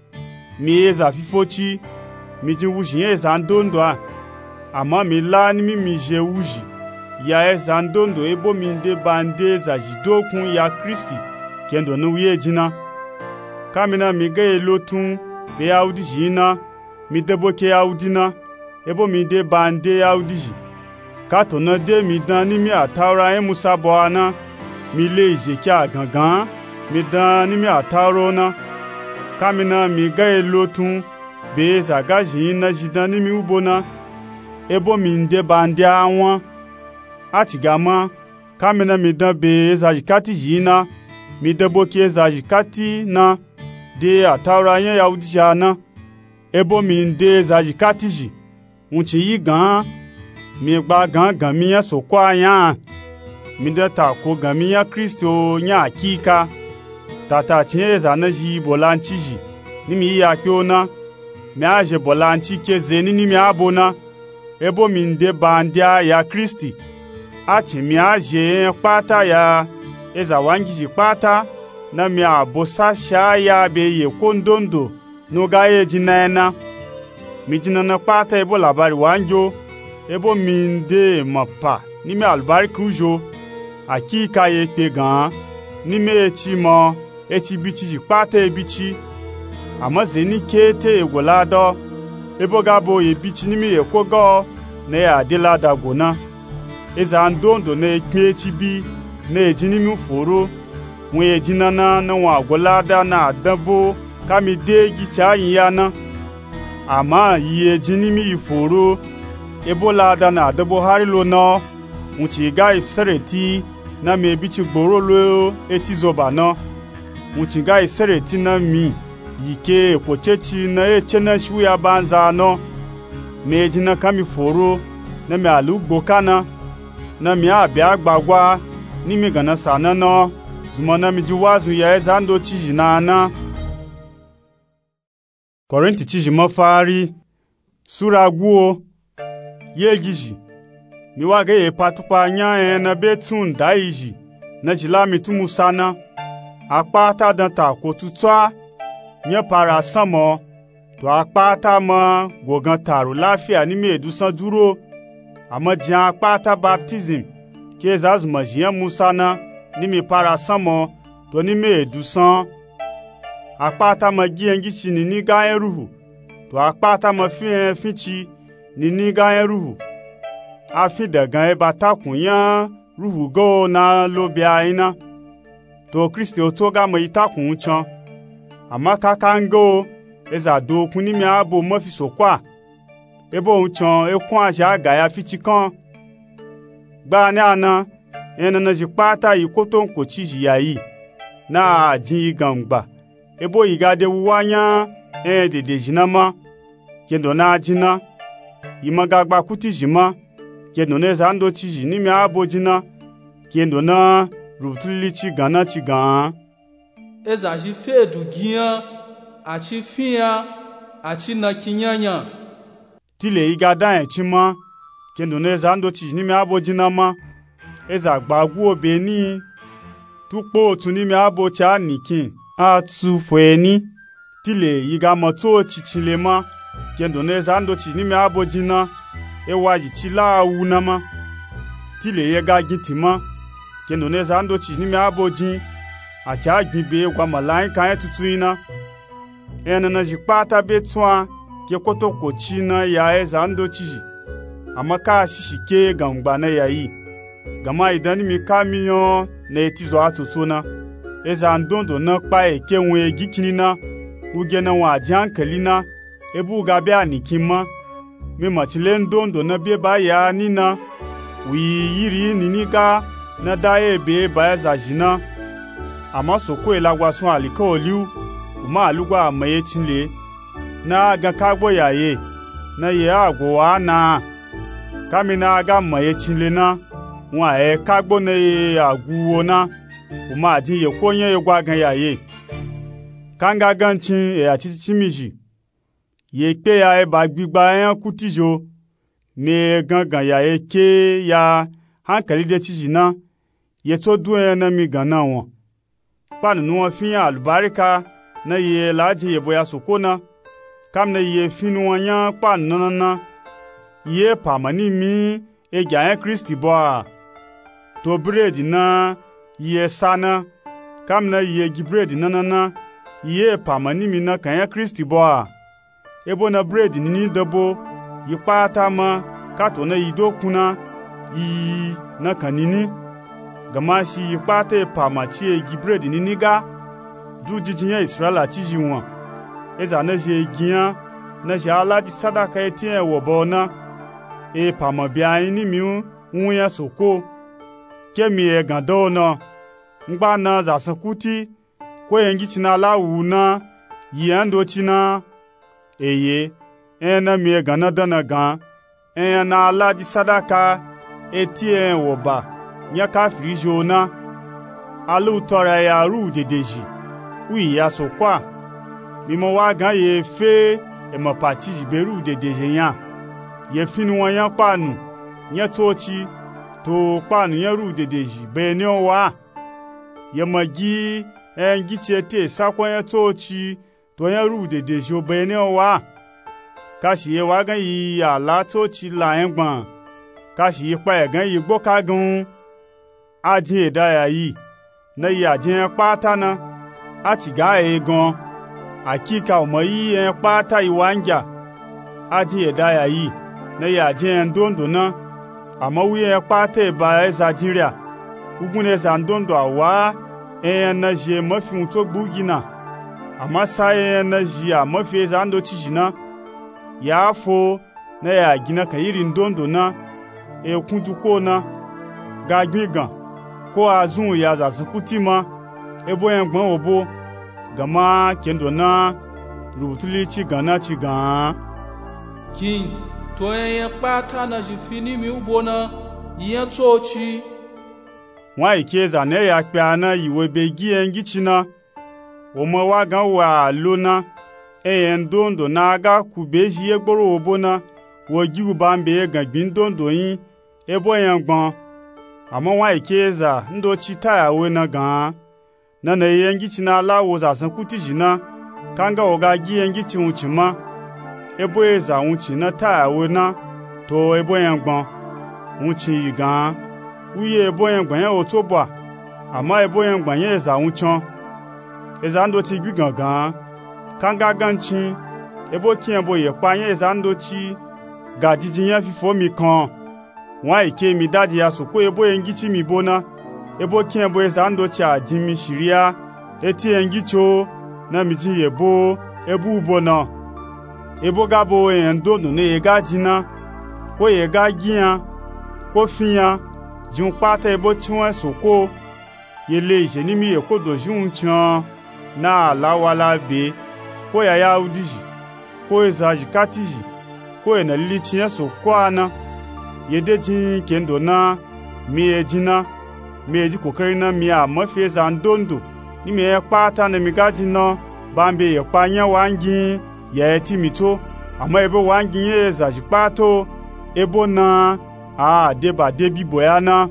mi eza fifochi mi jin wuji eza ndondo ama mi la ni mi mi je wuji ya eza ndondo ebo mi nde bande za jidokun ya Kristi kendo no wiye jina kamina mi ga elotun be audi jina mi debo ke audina ebo mi de bande audi ji kato na de mi dan ni mi atara en musa boana mi le ijekia gangan mi dan ni mi ataro na kamina mi ga elotun be za ga jina jidan ni mi ubona ebo mi nde bande awon ati gama kamina mi dan be za jikati jina mi debo ke za jikati na de atara yen yaudi jana ebo mi nde za jikati ji unchi yi gan mi gba gan gan mi ya soko ayan mi de ta ko gan mi ya Kristo nya akika tata tie za na ji bolanchi ji ni mi ya kiona mi aje bolanchi ke zeni ni mi abona ebo mi nde bandia ya Kristi ati mi aje pata ya eza wangiji pata na mi abosa sha ya be ye kondondo no ga ye jinana mi jinana pata ebo labari wanjo ebo minde mapa ni me albarika ujo akika ye pe gan ni me eti mo eti bichi ji pata ebichi ama zeni kete egolado ebo gabo ye bichi ni me ekogo na ya delada gona eza ndondo na ekpe eti bi na ejini mi foro wọn ejina na na wọn agolada na adabo kami degi cha yana ama yi ejini mi iforo ebola da na adabo harilo na unchi ga isereti na me bichi gboro lo eti zoba na unchi ga isereti na mi yike pochechi na eche na shu ya banza no me ejina kami foro na me alugbo kana na mi abia gbagwa ni mi gana sana no zumana mi jiwazu ya ezando chiji na ana Korinti chiji mafari sura guo yegiji mi wage ye patupa nya e na betun daiji na jila mi tumu sana apata danta ko tutwa nya para samo to apata ma gogan taru lafia ni mi edusan duro ama jan apata baptism ke zazuma jian musana ni mi para samo to ni mi edusan apata ma giengichi ni ni ga ruhu to apata ma fi finchi ni ni ga ruhu afi dagan e batakun yan ruhu go na lobia ina to Kristi o to ga mo itakun chan ama kakango eza do kun ni mi abo mo fi sokwa ebo unchan ekun aja ga ya fichi kan gba ni ana ena na ji pata ikoto nko chiji yayi na jin gangba ebo igade wuwanya e dede jinama kendo na jina imagagba kuti jima kendo ne zando chiji ni mi abo jina kendo na rutuli chi gana chi gan eza ji fedu gian achi fia achi na kinyanya tile igada en chima kendo ne zando chiji ni mi abo jina ma eza gbagwu obeni tukpo otu ni mi abo cha nikin atu fweni tile yiga moto chichile ma kendo ne zando chi ni mi abo jina ewa jichila una ma tile yega gitima kendo ne zando chi ni mi abo jin acha gbibe kwa malain kan tutu ina ena na jipata betwa ke koto kochi na ya e zando chi amaka shishike gangba na yayi gama idan mi kamiyo na etizo atutuna eza ndondo na pa eke nwe gikini na uge na wa jankali na ebu gabe anikima me machile ndondo na bie ba ya nina wi yiri niniga na dae be ba za jina ama soko elagwasun alika oliu uma alugwa amaye chinle na ga kagbo yaye na ye agwo ana kamina aga amaye chinle na wa e kagbo na ye agwo na uma adin ye konye ye gwa gan yaye kanga ganchin e ati chimiji ye pe ya e ba gbigba yan kutijo me gangan yaye ke ya hankali de chijina ye to du en na mi gan na won panu nu won fin alubarika na ye laji ye boya sokona kam na ye finu won yan panu na na ye pamani mi e ga en Kristi bo to bread na ye sana kam na ye gibred na na na ye pamani mi na kan ya Kristi bo a ebo na bread ni ni dabo yi pata ma kato na idokuna yi na kanini gama shi yi pata e pama chi e gibred ni ni ga du jijinya Israela chi ji won eza na je gian na je ala di sadaka eti e wo bo na e pama bia ni mi un ya soko kemi e gando na ngba na za sakuti ko yengi china la una yando china eye ena mi gana dana gan ena ala di sadaka etien woba nya ka frijo na alu tora ya ru dedeji wi ya sokwa mi mo wa gan ye fe e mo pati beru dedeji yan ye finu won yan panu nya tochi to panu yan ru dedeji be ni o wa ye magi engi chete sakwa yan tochi to yan ru dedeji o be ni o wa kashi ye wa gan yi ala to chi la en gbon kashi yi pa egan yi gbo kagun ajin edaya yi na yi ajin pata na ati ga egan akika omo yi en pata iwanja ajin edaya yi na yi ajin ndondo na amo wi en pata ba ezajiria ugun ezandondo awa en na je mafi un to gbugina ama sa en na je amafi ezando chijina ya fo na ya gina kan iri ndondo na e kunju ko na ga gbigan ko azun ya zasan kutima ebo en gbon obo gama kendo na rubutuli chi gana chi gan kin to en pata na ji fini mi ubo na yen to chi wa ikeza ne ya pe ana iwe begi en gichina o mo wa gan wa lona e ndondo na aga kubeji egboro obo na wo gigu bambe gan gbindondo yin ebo en gbon amo wa ikeza ndo chi ta we na gan na na yen gichina lawo za san kutijina kanga oga gi en gichi unchima ebo eza unchi na ta we na to ebo en gbon unchi gan uye ebo en gbon yen o to bo ama ebo en gbon yen eza unchon eza ndo ti gbi gangan kanga ganchi ebo ki ebo ye pa yen eza ndo chi ga jijin yen fifo mi kan wa ike mi dadi ya soko ebo en gichi mi bona ebo ki ebo eza ndo chi ajin mi shiria eti en gicho na mi ji ebo ebu bona ebo gabo en ndo no ne ga jina ko ye ga giyan ko fiyan jun pata ebo tiwon soko yele ise ni mi eko do jun chan na lawala be ko ya ya udiji ko ezaji katiji ko ena lili tiyan soko ana yede jin kendo na mi ejina mi eji kokari na mi a mafi eza ndondo ni mi e pata na mi gaji na bambe ye pa yan wangi ye ti mi to ama ebo wangi ye ezaji pato ebo na a deba debi boyana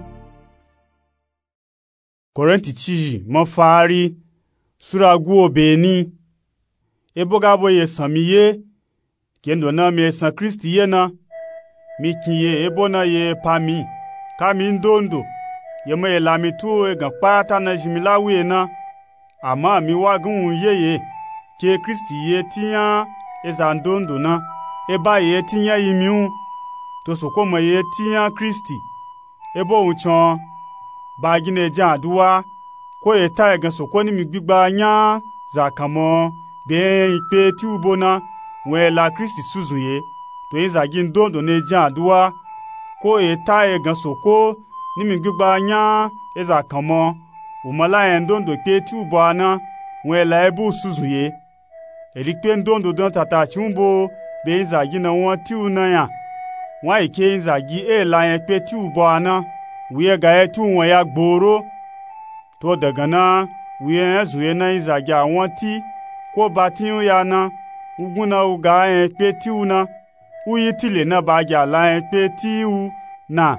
Korinti chiji mo fari sura gu obeni ebo gabo ye samiye kendo na mi san Kristi ye na mi kiye ebo na ye pami kami ndondo ye mo la mi tu e gan pata na jimilawi na ama mi wagun yeye ke Kristi ye tiyan eza ndondo na e ba ye tiyan yimiun to soko mo ye tiyan Kristi ebo unchon ba gine jan aduwa ko ye ta egan soko ni mi gbigba yan zakamo be ipe ti ubona we la Kristi suzuye to yin zagi ndondo ne jan aduwa ko ye ta egan soko ni mi gbigba yan ezakamo umala en ndondo pe ti ubona we la ebu suzuye eri pe ndondo don tata chumbo be yin zagi na won ti unaya wa ike nzagi e la yen pe ti ubo ana wiye ga e tu won ya gboro to daga na wiye zuye na nzagi awon ti ko ba ti un ya na ugun na uga yen pe ti una uyi tile na ba ja la yen pe ti u na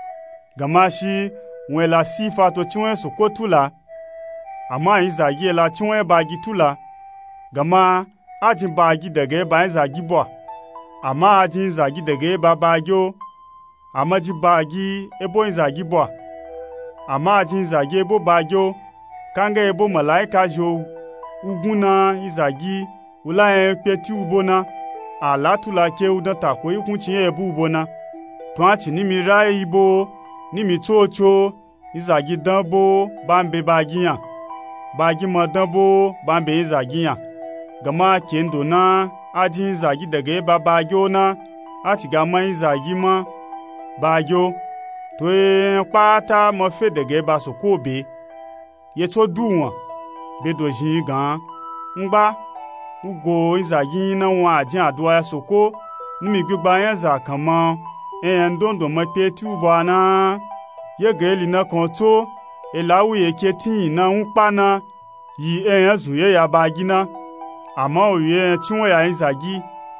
gamashi won la sifa to ti won soko tula ama nzagi la ti won ba gi tula gama ajin ba gi daga ba nzagi bo ama ajin zagi daga baba jo ama ji bagi ebo zagi bo ama ajin zagi ebo bajo kanga ebo malaika jo uguna izagi ula en peti ubona ala tula ke udan tako ikun chi ebu ubona to ati ni mi ra ibo ni mi tocho izagi danbo bambe bagiyan bagi mo danbo bambe izagiyan gama kendo na ajin zagi daga baba jo na ati ga man zagi mo bajo to e pata mo fe daga ba soko be ye to duwon be do jin gan ngba ugo zagi na won ajin aduwa soko ni mi gbigba yan za kan mo e ndondo mo pe tu bo na ye geli na kan to e lawu ye ke tin na npa na yi e yan zun ye ya bagina ama oye tí wọ́n ya nzagi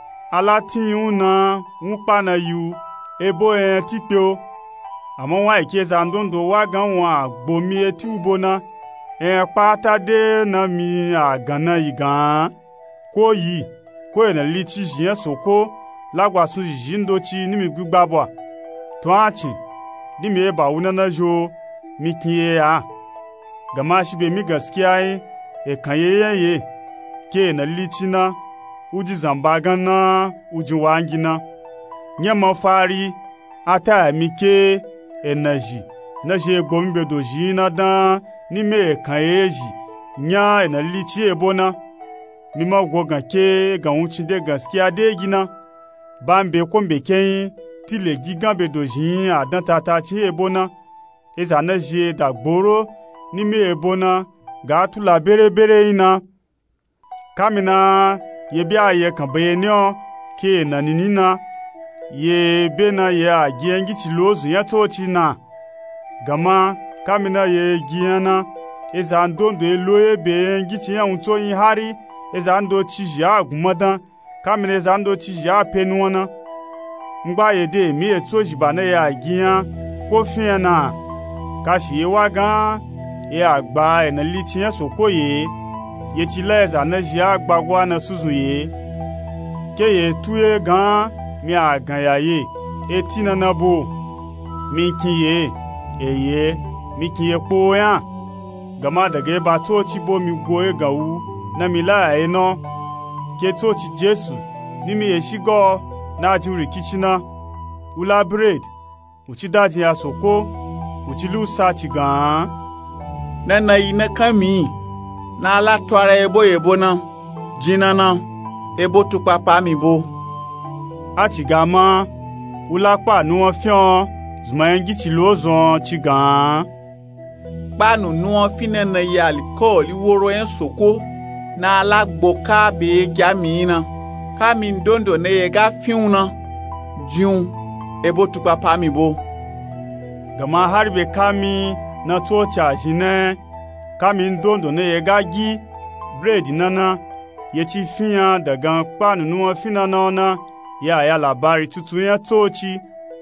alatin na npa na yu ebo e ti pe o ama wa ikeza ndondo wa gan won agbomi eti ubona e pata de na mi agana igan ko yi ko ena lichi jien soko lagwa su jindo chi ni mi gbugba bo to achi di me ba wuna na jo mi kiye ya gama shi be mi gaskiya e kanye ye ke na lichina uji zamba ganna uji wangina nyama fari ata mi ke energy na je gombe doji na dan ni me kanye ji nya na lichi ebona mi ma gogan ke ga unchi de gaskiya de gina bambe kombe ken ti le gigan be doji adan tata ti ebona eza na je da gboro ni me ebona ga tula bere bere ina kamina ye bia ye kan be ni o ke na ninina ye be na ye agiengi ti lozu ya to ti na gama kamina ye giana eza ndondo eloye be ngi ti ya unto yin hari eza ndo ti ja agumadan kamina eza ndo ti ja penuona ngba ye de mi eto jiba na ye agian ko fin na kashi ye wa gan ye agba ena liti ya sokoye ye ti leza na ji agbagwa na suzu ye ke ye tuye gan mi agan ya ye eti na na bo mi kiye eye mi kiye po ya gama daga ba to ti bo mi go e gawu na mi la e no ke to ti Jesu ni mi ye shigo na juri kichina ula bread uchi daji ya soko uchi lu sa ti gan na na ina kami na ala twara ebo ebo na jina na ebo tu papa mi bo ati gama ula pa nu won fion zuma ngi ti lozon ti gan pa nu nu won fine na ya alcohol woro en soko na ala gboka be jami na kami ndondo na ye ga fiun na jiun ebo tu papa mi bo gama harbe kami na to cha jine kami ndondo ne ye ga gi bread nana ye ti fian daga panu nu fina na na ya ya labari tutu ya tochi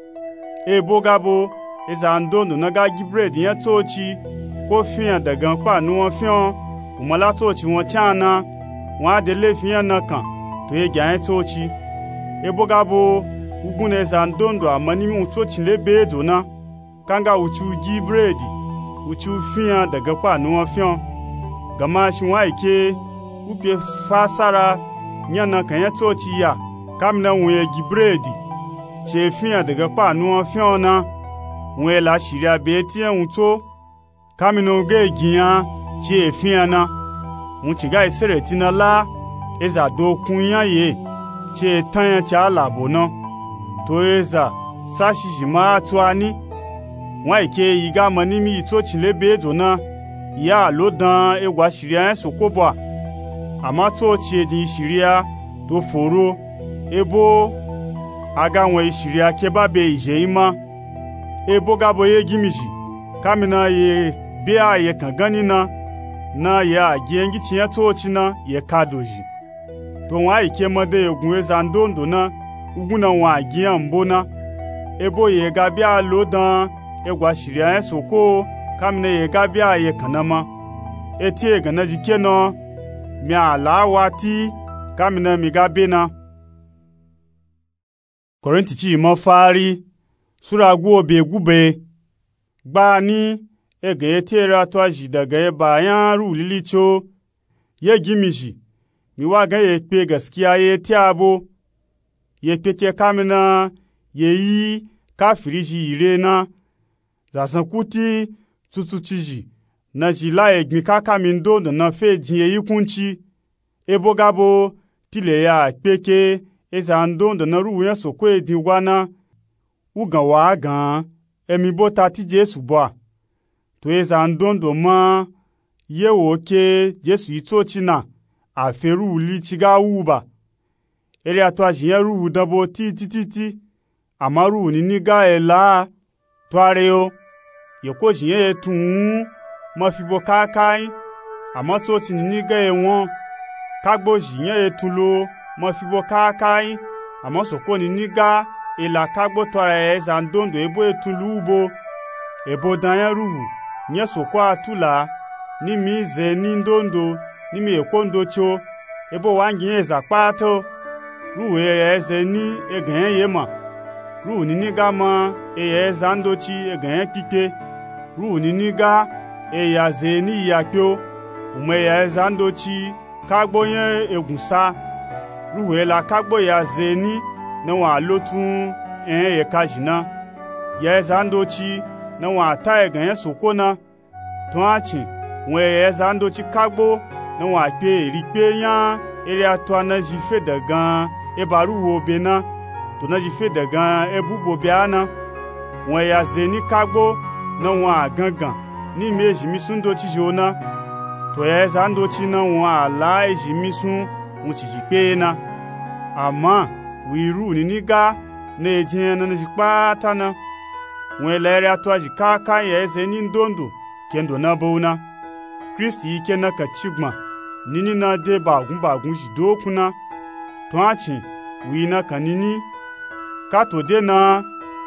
ebo gabo eza ndondo na ga gi bread ya tochi ko fian daga panu fian umala tochi won chana won adele fian na kan to ye ga tochi ebo gabo ugun eza ndondo amani mu tochi le bezo na kanga uchu gi bread uchu fian daga panu fian gama shi wa ike upe fasara nyana kan ya tochi ya kamna won gi bread che fian daga panu fian na won la shiria be ti en to kamino ge giyan che fian na mun ti ga isere tina la eza do kunya ye che tan ya cha labo na to eza sashi jima tuani wa ike yiga mani mi to chile bezo na ya lo dan egwa shiria sokobo ama to chi ejin shiria to foro ebo aga won shiria ke ba be ije ima ebo gabo ye gimiji kamina ye be aye kan ganina na ya gengi tiya to chi na ye kadoji to wa ike mode egun ezandondo na uguna wa agian mbona ebo ye ga bia lo dan egwa shiria en soko kamne ye ga bia ye kanama eti e gana jike no mi ala wati kamne mi ga bena Korinti chi mo fari sura gu obe gube gba ni ege eti ra to aji daga e bayan ru lilicho ye gimiji mi wa ga ye pe gaskiya ye ti abo ye pe ke kamna ye yi kafiriji ire na zasan kuti tutu chiji na jila egmi kaka mindo na fe jin yi kunchi ebo gabo tile ya peke eza ndo na ru yan soko edi wana ugan wa gan emi bota ti Jesu bo to eza ndo ma ye wo ke Jesu ito china aferu li chiga uba ere ato ajiyan ru dabo ti ti ti ti amaru ni niga ela to areo yoko jiye tun mo fi bo kakai amo to ti ni ga ewon kagbo jiye tun lo mo fi bo kakai amo soko ni niga ila kagbo to ara ezandondo ebo etun lubo ebo dan ruhu nye soko atula ni mi ze ni ndondo ni mi ekondo cho ebo wangi eza pato ru ye eze ni egan ye ma ru ni ni ga ma e zandochi egan kike ru ni ni ga e ya ze ni ya pio ume ya zandochi kagbo yen egunsa ru he la kagbo ya ze ni na wa lotun en ye kajina ya zandochi na wa ta egan sokona ton achi we ya zandochi kagbo na wa pe ri pe yan ere atwa na ji fe de gan e baru wo bena to na ji fe de gan e bubo biana we ya ze ni kagbo na wa gangan ni meji mi sun do ti jona to ya zando ti na wa la eji mi sun mu ti ji pe na ama wiru ni niga na eji na ji pata na we lere atwa ji ka ka ya ze ni ndondo kendo na bona Kristi ike na ka chigma nini na de bagun bagun ji do kuna to achi wi na kanini ka to de na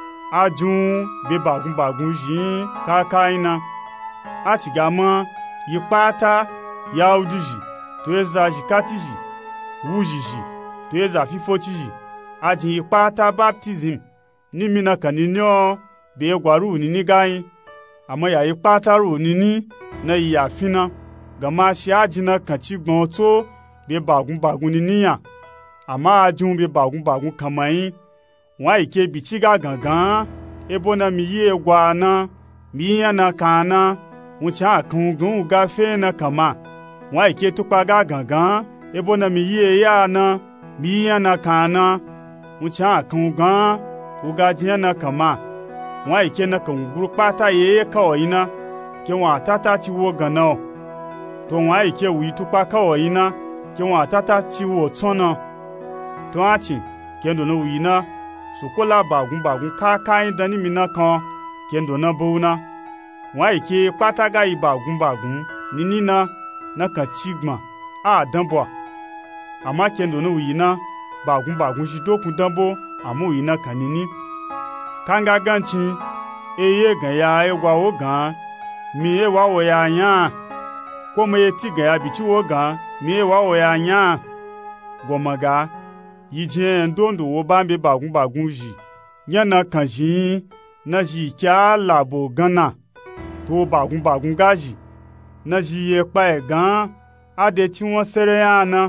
ajun be bagun bagun ji ka ka ina ati gama yi pata ya udiji to eza ji katiji wujiji to eza fifotiji ati yi pata baptism ni mina kanini o be gwaru ni ni gayin ama ya yi pata ru ni ni na yi afina gama shi ajina kanchi gbon to be bagun bagun ni niya ama ajun be bagun bagun kamayin wa ike bichi ga gangan ebo na mi ye gwa na mi ya na kana wucha kan gun ga fe na kama wa ike tupa ga gangan ebo na mi ye ya na mi ya na kana wucha kan gan uga jiya na kama wa ike na kan guru pata ye ka oyina ke wa tata ti wo gana to wa ike wi tupa ka oyina ke wa tata ti wo tona to achi ke ndo no wi na sokola bagun bagun ka ka dani mi na kan ke ndo na bo na wa ike pata ga i bagun bagun nini na na ka chigma a danbo ama ke ndo no wi na bagun bagun shi dokun danbo amu wi na kanini kanga ganchi eye gan ya ewa wo gan mi ewa wo ya yan ko mo eti gan ya bichi wo gan mi ewa wo ya yan gomaga yije ndondo wo bambe bagun bagun ji yana kanji na ji kya labo gana to bagun bagun gaji na ji ye pa e gan ade ti won sere yana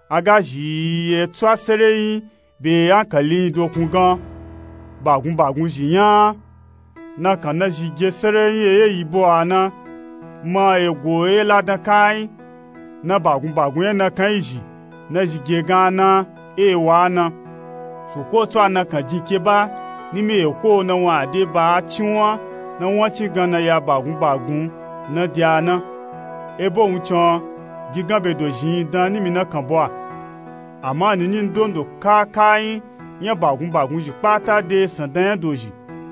agaji e twa sere yin be ankali dokun gan bagun bagun ji yan na kan na ji je sere yin e ibo ana ma ego e ladan kai na bagun bagun na kan ji na ji ge gana e wa na so ko to ana kan ji ke ba ni me ko na wa de ba chi won na won chi gan na ya bagun bagun na dia na e bo un chon gigan be do jin dan ni mi na kan bo a ama ni ni ndondo ka kai yan bagun bagun ji pata de sandan doji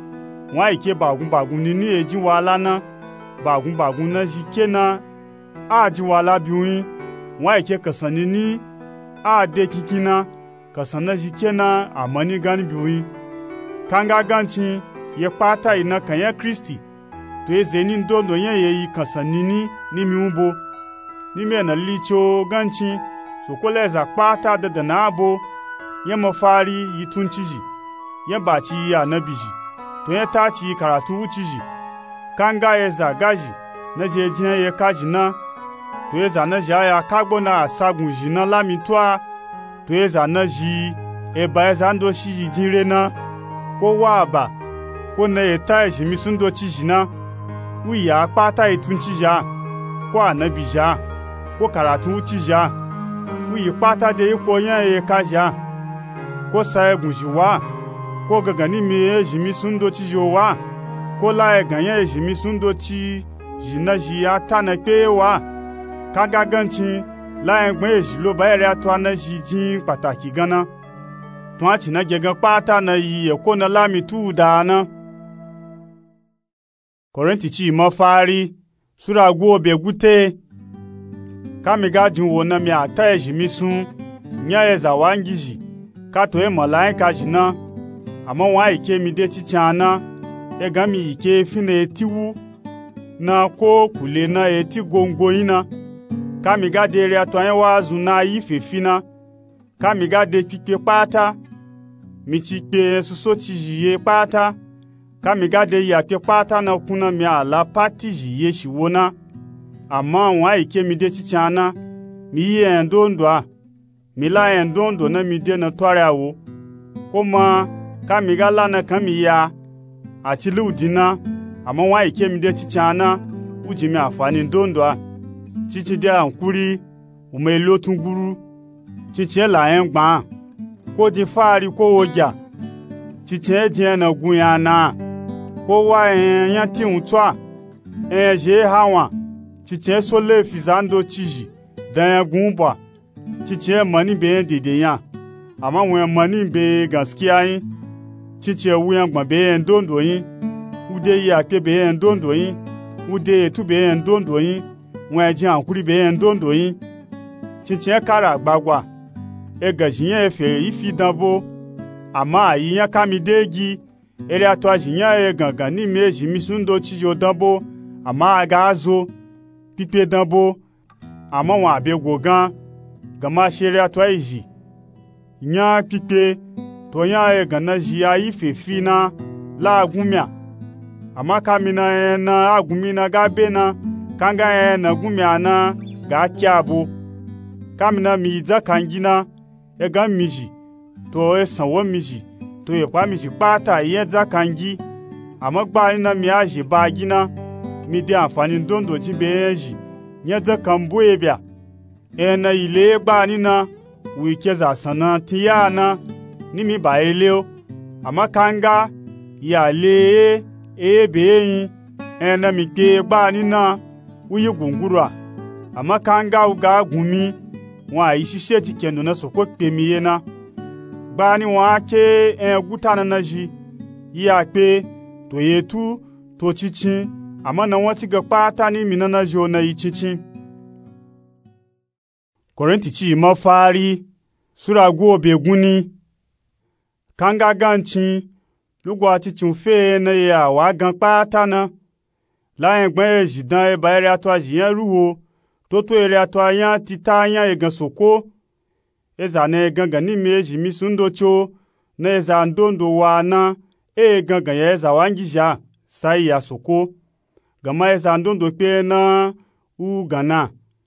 wa ike bagun bagun ni ni eji wala na bagun bagun na ji ke na a ji wala biuyin wa ike kasan ni ni a de kikina kasan na ji ke na amani gan biuyin kanga ganchi ye pata ina kan ya Kristi to eze ni ndondo yan ye yi kasan ni ni ni mi umbo ni me na licho ganchi so koleza pata da da na abo yan mafari yi tunciji yan baci ya nabiji to ya taci karatu wuciji kanga ya zagaji na jejiyan ya kaji na to ya zana ji ya kagbo na asagun ji na lamitwa to ya zana ji eba ya zando shi ji jinre na ko wa ba ko na ya ta ji mi sun do ci ji na wi ya pata yi tunciji ya ko anabiji ya ko karatu wuciji ya wi pata de ko yan ya kaji ya ko sa egun ji wa ko gagani mi eji mi sundo ti jo wa ko la egan yan eji mi sundo ti jina ji ata na pe wa ka gaganchi la egbon eji lo ba ere ato na ji jin pàtàkì gana to ati na gegan pata na yi e ko na lami tu da na Korinti chi mo fari sura gwo be gute kami gajun wo na mi ata eji mi sun nya eza wangiji ka to e malaika jina ama wa ike mi de ti chana e gami ike fina etiwu na ko kule na eti gongo ina kami ga dere ato an wa azu na yi fefina kami ga de pipe pata mi ti pe suso ti jiye pata kami ga de ya pe pata na kuna mi ala pati jiye shiwona ama wa ike mi de ti chana mi ye ndondo a mi la ndondo na mi de na tware awo kuma kami ga la na kami ya ati ludina ama wa ike mi de ti chana uji mi afani ndondo a chichi de ankuri ume lo tunguru chichi la en gba ko di fari ko oja chichi je na gun ya na ko wa en yan ti untwa en je hawa chichi so le fizando chiji dan gun ba chichi mani be dede yan ama wen mani be gaskiya yin chichi wu yan gba be ndondo yin ude ya pe be ndondo yin ude tu be ndondo yin wọn ẹjẹ àkúrí bẹ́ẹ̀ ń dòndò yín títí ẹ kára àgbàgbà ẹ gẹ̀ṣìyàn ẹ̀fẹ̀ ìfi dánbó àmọ́ àyíyàn kámi déègì eré àtọ́ àṣìyàn ẹ gàngàn ní méjì mi súndó tíyo dánbó àmọ́ àga azo pípé dánbó àmọ́ wọn àbẹ̀wò gan gàmá ṣe eré àtọ́ ìjì yàn pípé tó yàn ẹ gànà yí ayé fèéfì náà láàgúnmíà àmọ́ kámi náà ẹ náà àgúnmí náà gábé náà kanga e na gumi ana ga kyabo kamina mi za kangina e ga miji to e sanwo miji to e pa miji pata ye za kangi amagba na mi aje bagina mi de àǹfààní ndondo ji beji nye za kambo ebia e na ile gba ni na wi keza sana tiyana ni mi ba eleo amakanga ya le e beyin e na mi ke gba ni na uyi gungura ama kanga uga gumi wa ishishe ti kendo na soko pemiye na gbani wa ke en gutana na ji ya pe to yetu to chichi ama na won ti ga pata ni minana jo na yi chichi Korinti chi ma fari sura go beguni kanga ganchi lugwa ti chunfe na ya wa gan pata na la engbon eji dan e ba ere ato ajiyan ruwo to to ere ato ayan ti ta ayan egan soko eza na gangan ni meji mi sundo cho na eza ndondo wa na e gangan ya eza wangija sai ya soko gama eza ndondo pe na u gana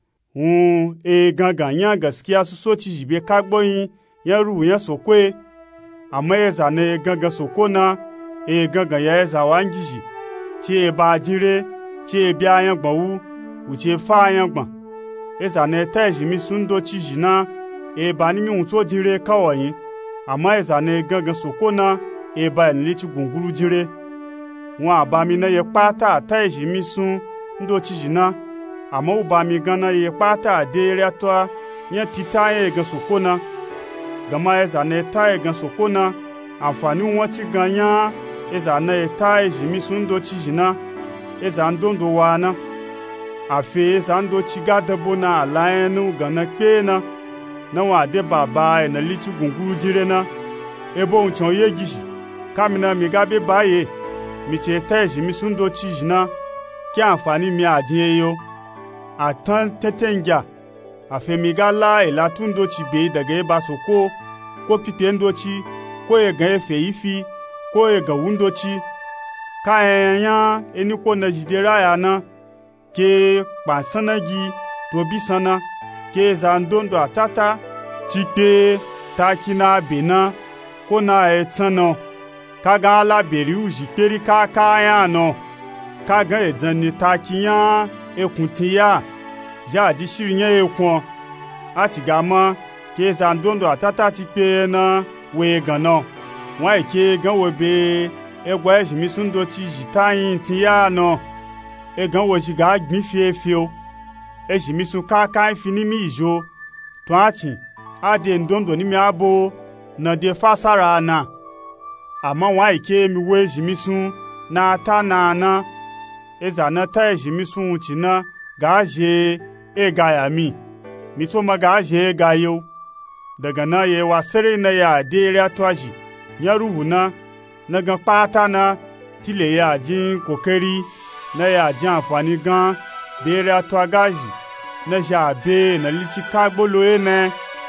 un e gangan yan gaskiya su so ci jibe kagboyin yan ruwo yan soko e amma eza na gangan soko na e gangan ya eza wangiji tí e bá jíre tí e bí ayan gbọ̀n wú wù tí e fá ayan gbọ̀n ẹ̀sà ní ẹ̀tẹ́ ìṣìmí súndó tí jìnà e bá ní yóò tó jíre káwọ̀ yín àmọ́ ẹ̀sà ní gangan sòkó náà e bá ẹ̀nìlé tí gùngúrú jíre wọn àbámi náà yẹ pátá àtẹ́ ìṣìmí súndó tí jìnà àmọ́ ó bá mi gan náà yẹ pátá àdé rẹ̀ tó yẹn ti tá yẹn gan sòkó náà gàmá ẹ̀sà ní tá yẹn gan sòkó náà àǹfààní wọn ti gan yán eza na eta ejimi sundo chijina eza ndondo wana afe eza ndo chiga dabo na alaenu gana kpe na na wa de baba na lichi gunguru jire na ebo unchon ye gishi kamina mi gabe baye mi che eta ejimi sundo chijina ki àǹfààní mi ajin yo atan tetenja afe mi gala elatundo chibe daga eba soko ko pipe ndochi ko e gan efe ifi ko e ga wundoci ka enya eni ko na jidera ya na ke pasanagi to bisana ke zandondo atata chipe takina bena ko na etsano ka ga la beri uji peri ka ka ya no ka ga edzani takiya ekuntiya ja ji shirinya ekun ati ga ma ke zandondo atata chipe na we gano wọn ike gan wo be egwa ejimi sundo ti jitayin ti ya no egan wo jiga gbin fiefi o ejimi sun kaka fi ni mi ijo to ati ade ndondo ni mi abo na de fasara na ama wọn ike mi wo ejimi sun na ta na na eza na ta ejimi sun ti na ga je ega ya mi mi to ma ga je ega yo daga na ye wa sere na ya de re atwaji nyaruhu na na gan pata na tile ya jin kokeri na ya jin àǹfààní gan bere ato agaji na ja be na lichi kagbolo ene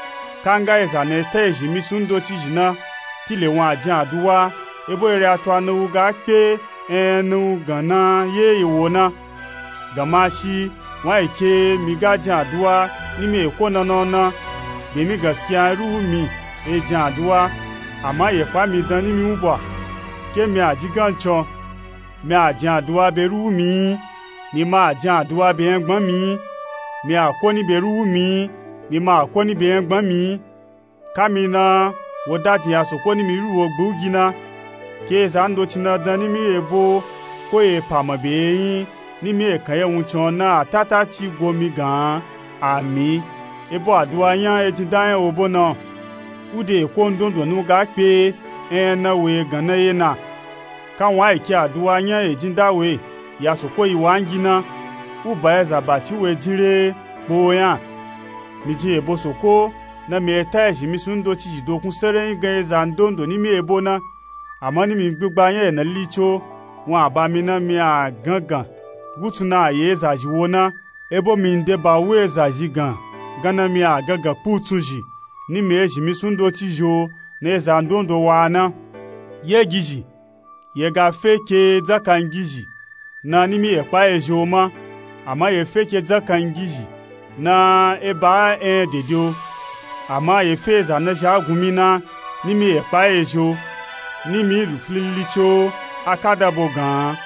kanga eza ne te jimi sundo chi jina tile wan ajan aduwa ebo ere ato anu ga pe enu gana ye iwona gama shi wan ike mi ga jan aduwa ni me ko na na na be mi gaskiya ruhu mi e jan aduwa ama ye pa mi dan ni mi ubo ke mi ajigancho mi ajan aduwa be ruhu mi mi ma ajan aduwa be engbon mi mi akoni be ruhu mi mi ma akoni be engbon mi kami na wodati asoko ni mi ruwo gbugi na ke zando china dan ni mi ebo ko e pamo be yin ni mi e kan ye wunchon na tata chi go mi gan ami ebo aduwa yan e ti dan obo na ude ko ndondo nu ga pe en na we gan na ye na kan wa ike aduwa yan e jinda we ya soko iwangi na uba eza bati we jire bo yan mi ji ebo soko na mi eta eji mi sundo chi jidokun sere gan eza ndondo ni mi ebo na ama ni mi gbugba yan na licho won aba mi na mi a gangan gutu na ye eza jiwo na ebo mi nde ba we eza jigan gana mi a gangan putuji ni mi eji mi sundo chi jo na eza ndondo wa na ye giji ye ga feke zakangiji na ni mi epa ejo ma ama ye feke zakangiji na eba e dedio ama ye feza na jagumi na ni mi epa ejo ni mi ruflilicho akadabo gan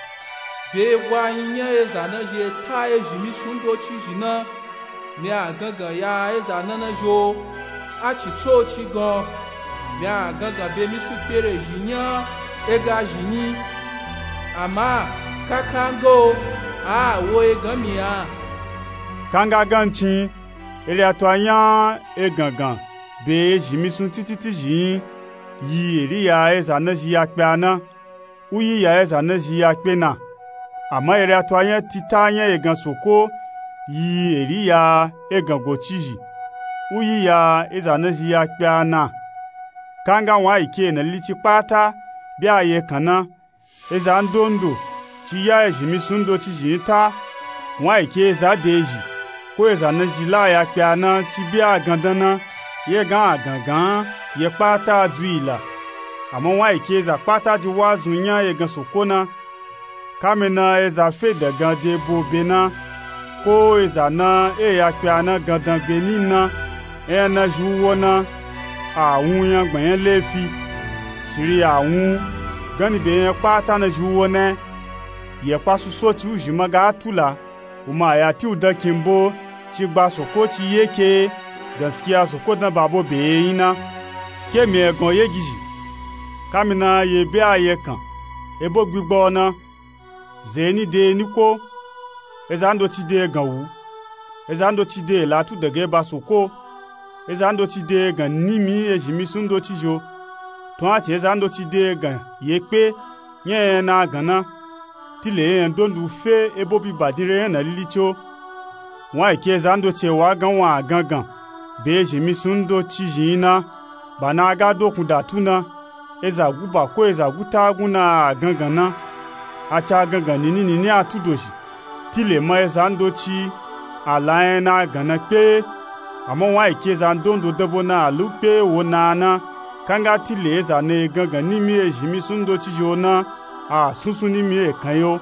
be wa yin eza na je ta eji mi sundo chi jina mi a gangan ya eza na na jo a chi cho chi gan mi a gangan be mi su pere jinya ega jini ama kakango a wo egan mi a kanga ganchi ere ato ayan egangan be jimisun tititi jin yi eri ya eza na ji ape ana uyi ya eza na ji ape na ama ere ato ayan tita ayan egan soko yi eri ya egan gochiji uyi ya eza na ji ape ana kanga wa ike na lichi pata bi aye kana eza ndondo chi ya ejimi sundo chi jinta wa ike eza deji ko eza na jila ya pe ana chi bi agandana ye gan agangan ye pata duila amo wa ike eza pata ji wazunya ye gan sokona kamena eza fe de gan de bo bena ko eza na e ya pe ana gandan benina e na juwona awun yan gban lefi siri awun gani be yan pata na juwona ye pasu so ti ujima ga tula uma ya ti uda kimbo ci gba soko ti yeke gaskiya soko dan babo be yina ke mi egan yegiji kamina ye be aye kan ebo gbigbo na zeni de niko ezando ti de gan wu ezando ti de la tu dege ba soko ezando ti de gan nimi ejimi sundo ti jo to ati ezando ti de gan ye pe yen na gana tile en dondu fe ebo bi badire na lilicho wa ike zando che wa gan wa gangan be jimi sundo chi jina bana ga dokun datuna eza guba ko eza guta guna gangan na acha gangan ni ni ni atudoji tile mo eza ndo chi ala na gana pe amo wa ike zando ndo debo na lupe wona na kanga tile eza ne gangan ni mi jimi sundo chi jona a sunsun ni mi ekan yo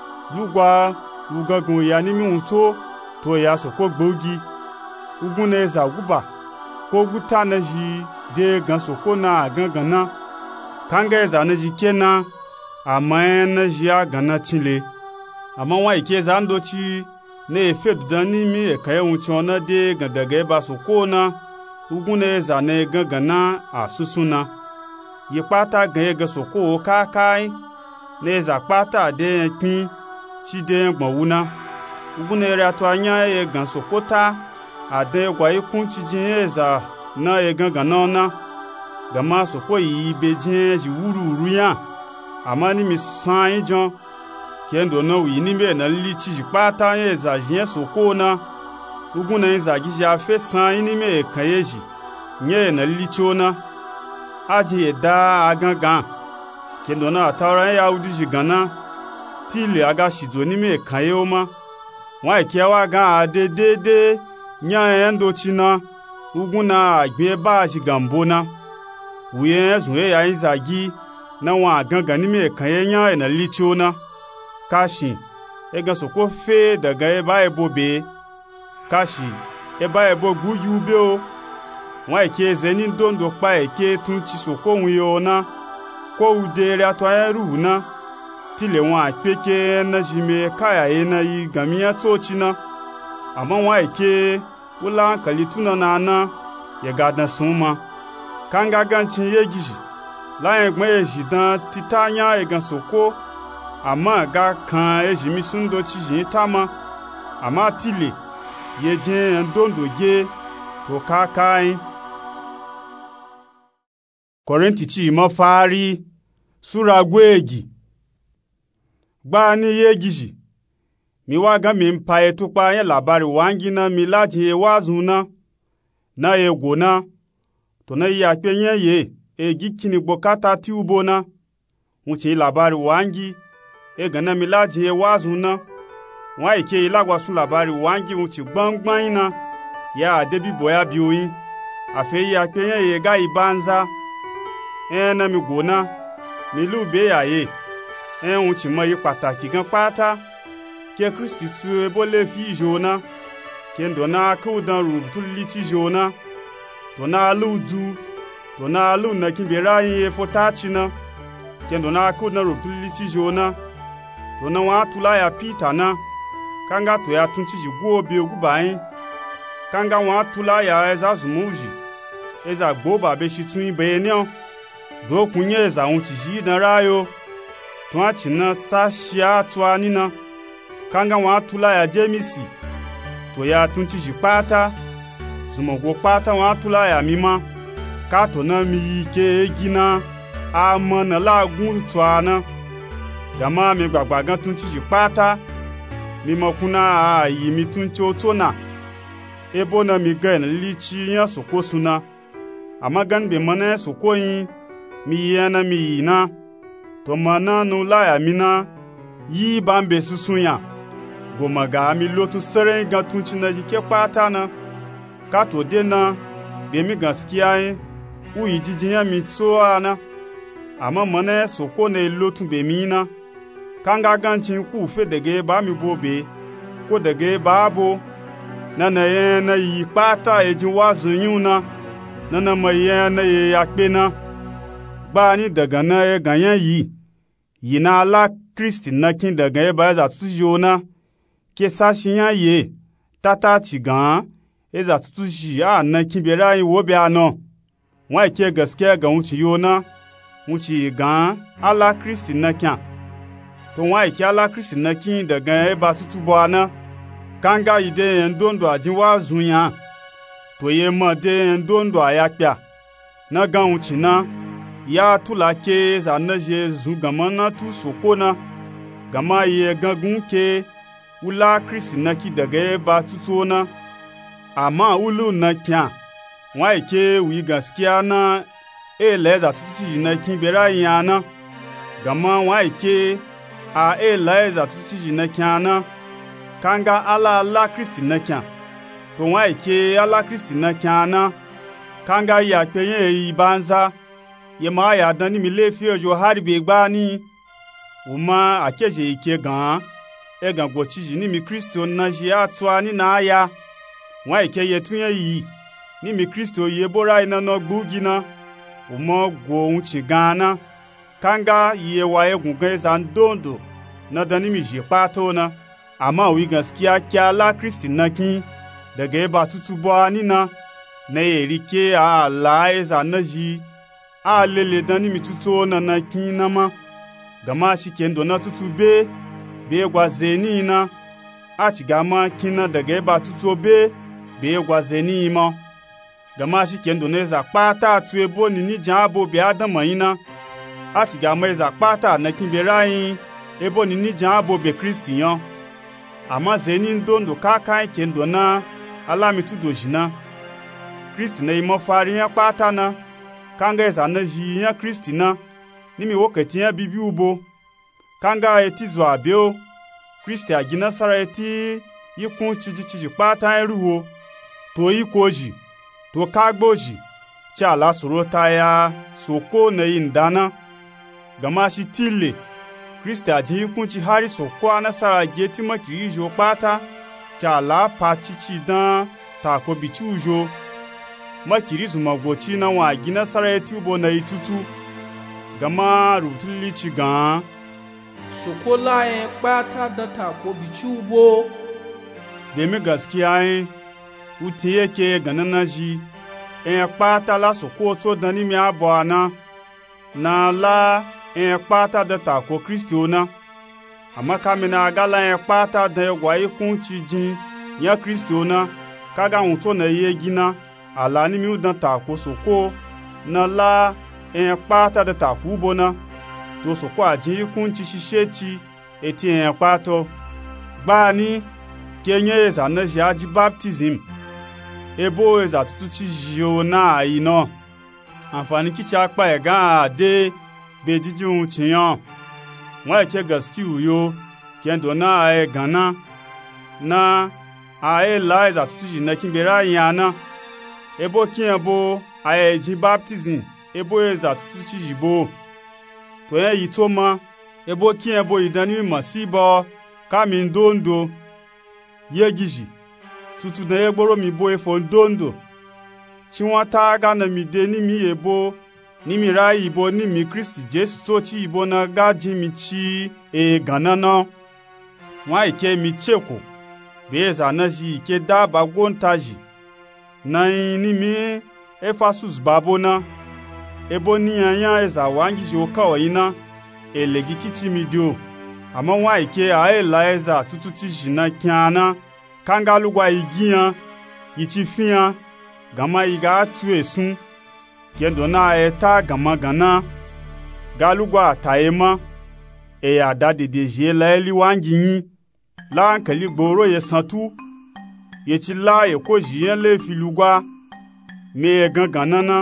lugwa lugagun ya ni mi unto to ya soko gbogi ugun na eza guba ko guta na ji de gan soko na gangan na kanga eza na ji kena ama na ji aga na chile ama wa ike za ndo chi na efe dudan ni mi ekan ye uncho na de gandaga ba soko na ugun na eza na gangan na a susuna ye pata gan ye ga soko ka kai neza pata de pin chi de gbonwuna ugunere ato anya e gan sokota ade gwa ikun chi jin eza na e gangan na na gama soko yi bejin ji wuru wuru yan amani mi san ijon kendo na wi ni me na li chi pata eza jin soko na ugun na eza gi ja fe san ni me kan yeji nye na li chona aji eda agangan kendo na atara ya udiji gana tile aga shizo ni me kan ye oma wa ike wa gan ade de de nya endo china uguna agbe ba ji gambo na wuye zuwe ya yin zagi na wa gangan ni me kan yanya na licho na kashi e gan soko fe daga e ba e bobe kashi e ba e bo guju be o wa ike zeni dondo pa eke tun chi soko wun yo na ko udere ato ayeru na tile won apeke na jime kaya e na yi gamia tochi na ama wa ike wula kalituna na na ye gadan sunma kanga ganchin yegiji la egbon eji dan titanya egan soko ama ga kan eji mi sundo chi jin tama ama tile ye je ndondo ge to kakai Korinti chi mo fari sura gwegi gba ni yegiji mi wa gan mi mpa etupa yen labari wangi na mi laji e wazun na na ego na to na ya pe yen ye e gikini gbokata ti ubo na unchi labari wangi e gan na mi laji e wazun na wa ike ilagwa sun labari wangi unchi gbangban na ya debi boya bi oyin afe ya pe yen ye ga ibanza e na mi go na mi lu be ya ye e unchi mo yi pataki gan pata ke Kristi tu ebo le fi jona ke ndona ku dan ru tu liti jona to na ludu to na lu na kimbera yin fotachi na ke ndona ku dan ru tu liti jona to na wa tula ya Peter na kanga to ya tunchi ji go be oguba yin kanga wa tula ya eza zumuji eza gboba be shi tun be ni o do kunye eza unchi ji dan rayo to achi na sa shia to anina kanga wa tula ya Jemisi to ya tunchi ji pata zumogo pata wa tula ya mima ka to na mi ke gina amana lagun to ana dama mi gbagba gan tunchi ji pata mi mokuna ayi mi tunchi otona ebo na mi gan lichi yan soko suna amagan be mana soko yin mi yana mi na to mana nu la ya mina yi bambe susunya gomaga mi lotu sere ga tunchi na jike pata na ka to de na be mi gaskiya yin uyi jijinya mi tso ana ama mana soko ne lotu be mi na kanga ganchin ku fe dege ba mi bobe ko dege ba bo na na ye na yi pata ejin wazo yun na na na ma ye na ye yakpe na ba ni daga na ye ganyan yi yi na ala Kristi na kin daga ye ba za tujo na ke sashiyan ye tata ci gan e za tuji a na kin bera yi wo be ano wa ke gaskiya ga wuci yo na wuci gan ala Kristi na kyan to wa ke ala Kristi na kin daga ye ba tutubo ana kanga ide ndondo ajinwa zunya to ye mo de ndondo ayakpia na gan wuci na ya tula ke za na je zu gama na tu sokona gama ye gangun ke ula Kristi na ki daga ba tutona amma ulu na kyan wa ke wi gaskiya na e le za tuti na kin bera yana gama wa ke a e le za tuti na kyana kanga ala ala Kristi na kyan to wa ke ala Kristi na kyana kanga ya peyen yi banza ye ma ya dan ni mi le fi ojo harbe gba ni uma akeje ike gan e gan gbochiji ni mi Kristo na je atwa ni na aya wa ike ye tun yi ni mi Kristo ye bora ina no gbugi na umo gwo un chi gana kanga ye wa egun gan za ndondo na dan ni mi je pato na ama wi gaskiya kya la Kristi na kin daga ba tutubo ni na na ye rike a la eza na ji a lele dan ni mi tuto na na kin na ma gama shi kendo na tutube be gwazeni na a ci gama kina daga ba tuto be be gwazeni ma gama shi kendo na za pata tu ebo ni ni jan abo be adama ina a ci gama za pata na kin be rayin ebo ni ni jan abo be Kristiyan ama zeni ndondo kaka kendo na alami tudo jina Kristi na imo fari yan pata na kanga eza na ji yan Kristi na nimi wokati yan bibi ubo kanga eti zo abeo Kristi agina sara eti yikun chiji chiji pata eruwo to ikoji to kagboji ci ala surota ya soko na yin dana gama shi tille Kristi aji hukunci hari soko a nasara geti makiri jo pata ci ala pa cici dan tako bici ujo makiri zuma goci na wagi nasara ya tubo na itutu gama rubutun lici gan soko layin pata da tako bici ubo demi gaskiya yin uti yake ganin na ji en pata la soko so dani mi abo ana na la en pata da tako Kristi ona amma kamina agala en pata da egwa ikun ci jin ya Kristi ona kaga un so na ye gina ala ni mi udan tako soko na la en pata da tako bona to soko ajin ikun ci sise ci eti en pato gba ni kenye eza na jaji baptism ebo eza tutu ti jio na ayi na àǹfààní kichi apa egan ade be jijun tiyan wọ́n ke gaski uyo kendo na e gana na ae la eza tutu ji na kimbera yana ebo kienbo ae ji baptism ebo eza tutu ti jibo to yen yi to ma ebo kienbo idani masibo kami ndondo yegiji tutu na egboro mi bo efo ndondo chi wọ́n ta ga na mi de ni mi ebo ni mi ra ibo ni mi Kristi Jesu to chi ibo na ga ji mi chi e ganana wọ́n ike mi cheko be za na ji ike da ba gontaji na ni mi Efasus babona ebo ni anya eza wangi jo ka oyina elegi kichi mi dio ama wọ́n ike a Eliza tutu ti jina kiana kangalugwa igiyan ichi fiyan gama iga atu esun kendo na eta gama gana galugwa taema e ya dade deje la eli wangi yin la ankali gboro ye santu ye ti la ye ko jiyan le filugwa me gangan nana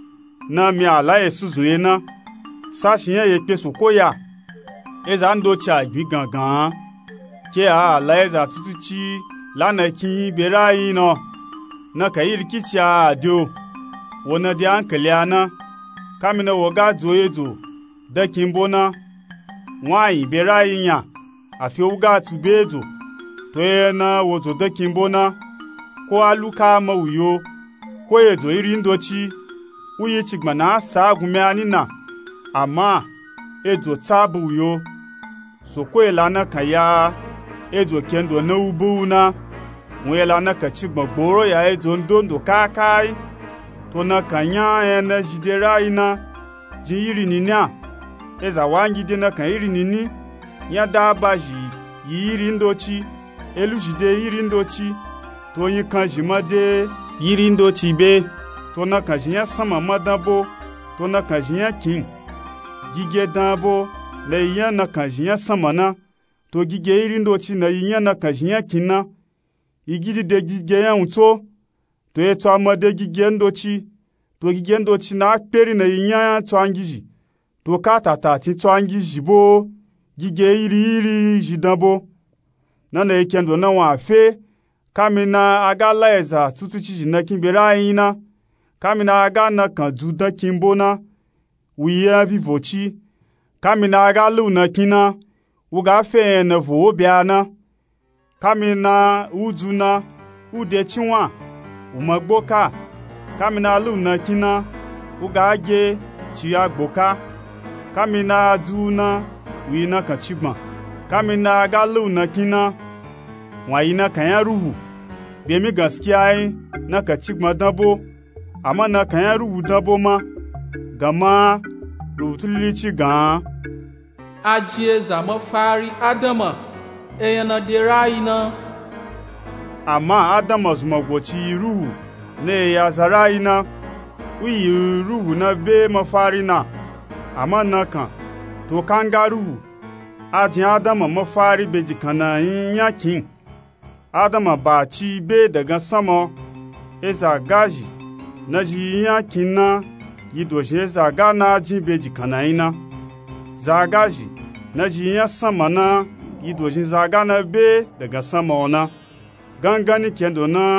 na mi ala esuzu ye na sa shiyan ye pe sokoya eza ndo cha gbi gangan ke a ala eza tutuchi lana kin bera yi no na ka yiri kici a dio wona di ankali ana kamina woga zoyezo da kimbona nwai bera yi nya afi woga tubezo to ye na wozo da kimbona ko aluka mawuyo ko yezo iri ndochi uyi chigmana sa gume anina ama ezo tabu yo so ko elana kaya ezo kendo na ubuna mwela na kachigma gboro ya ezo ndondo kakai to na kanya ena jidera ina jiri ninia eza wangi de na kan iri nini ya dabaji yiri ndochi elu jide yiri ndochi to yin kan jimade yiri ndochi be to na kan jinya sama madabo to na kan jinya king gige dabo le yan na kan jinya sama na to gige yiri ndochi na yan na kan jinya kina igidi de gige yan unto to eto amade gige ndochi to gige ndochi na peri na yan to angiji to katata ti to angiji bo gige iri iri jidabo na na ekendo na wa fe kamina agala eza tutu chi na kimbera ina kamina aga na kan juda kimbona wiya vivochi kamina aga lu na kina uga fe na vo biana kamina uduna ude chiwa umagboka kamina lu na kina uga age chi agboka kamina duna wina kan chigma kamina aga lu na kina wayina kan ya ruhu bemi gaskiya na ka chigma dabo amma na kan ya ruhu dabo ma gama rubutullici gan ajiye zama fari adama eyana de rayina amma adama zuma goci ruhu ne ya zarayina uyi ruhu na be mafari na amma na kan to kanga ruhu ajin adama mafari beji kana yin yakin adama ba ci be daga sama eza gaji na ji yakin na yi doshe zaga na ji beji kana ina zaga ji na ji ya sama na yi doshe zaga na be daga sama ona gangani kendo na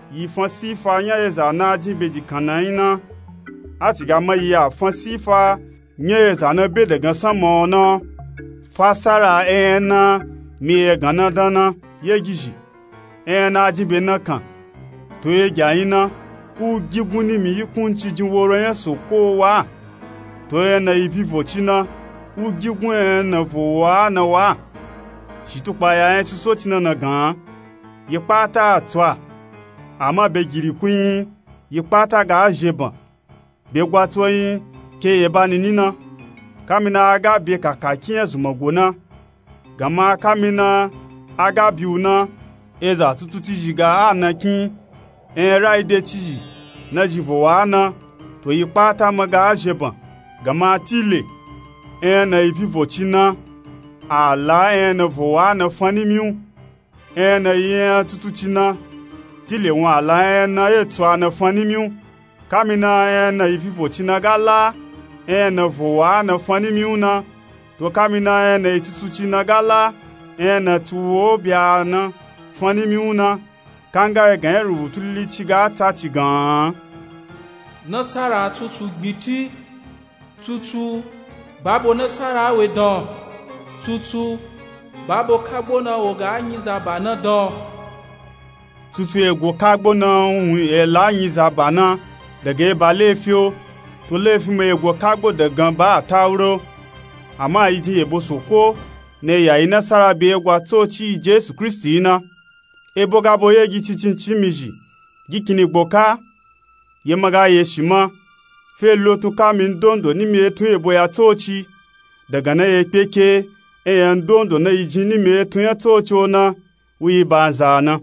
yi fon sifa nya eza na jimbeji kana ina ati ga ma ya fon sifa nya eza na be de gan samo no fasara ena mi gana dana yegiji ena jimbe na kan to ye ga ina u gigun ni mi yikun chi jinworo yen soko wa to ye na ivivo china u gigun ena vo wa na wa shitupa ya yen suso china na gan yipata atwa ama be giri kuin yipata ga jeban be gwato yin ke ye bani nina kamina aga be kakaki ezumagona gama kamina aga biuna eza tututi jiga anakin en raide tiji na jivowa na to yipata maga jeban gama tile en na ivivo china ala en vowa na fani miu en na yen tututina tile won ala en na eto na fani miu kamina en na ivivo china gala en na vowa na fani miu na to kamina en na tututina gala en na tuwo bia na fani miu na kanga gan rubutu lichiga tachigan nasara tutu gbiti tutu babo nasara we don tutu babo kagbo na oga anyiza bana don tutu ego kagbo na hu ela anyiza bana daga ba lefio to lefi me ego kagbo da gan ba tauro ama yiji ebo soko ne ya inasara be ego tochi Jesu Kristi na ebo gabo ye gi chichinchi miji gikini gboka ye maga ye shima fe lotu kamin dondo ni mi etu ebo ya tochi daga na ye peke e yan dondo na yiji ni mi etu ya tochi ona wi banzana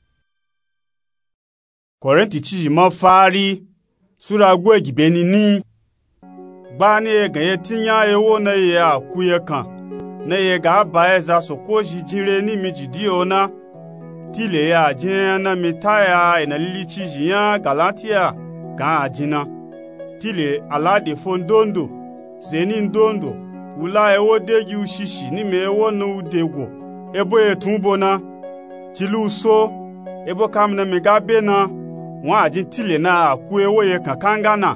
Korinti chiji ma fari sura gwe gibeni ni gbani e gan ye tinya ewo na ye akuye kan na ye ga ba eza sokoji jire ni mi jidi ona tile ya jina mitaya ina lilichi jiya Galatia ga ajina tile alade fondondo zeni ndondo ula ewo deji ushishi ni me ewo no udego ebo etumbo na tilu so ebo kamna megabe na wa ajin tile na aku ewo ye kankanga na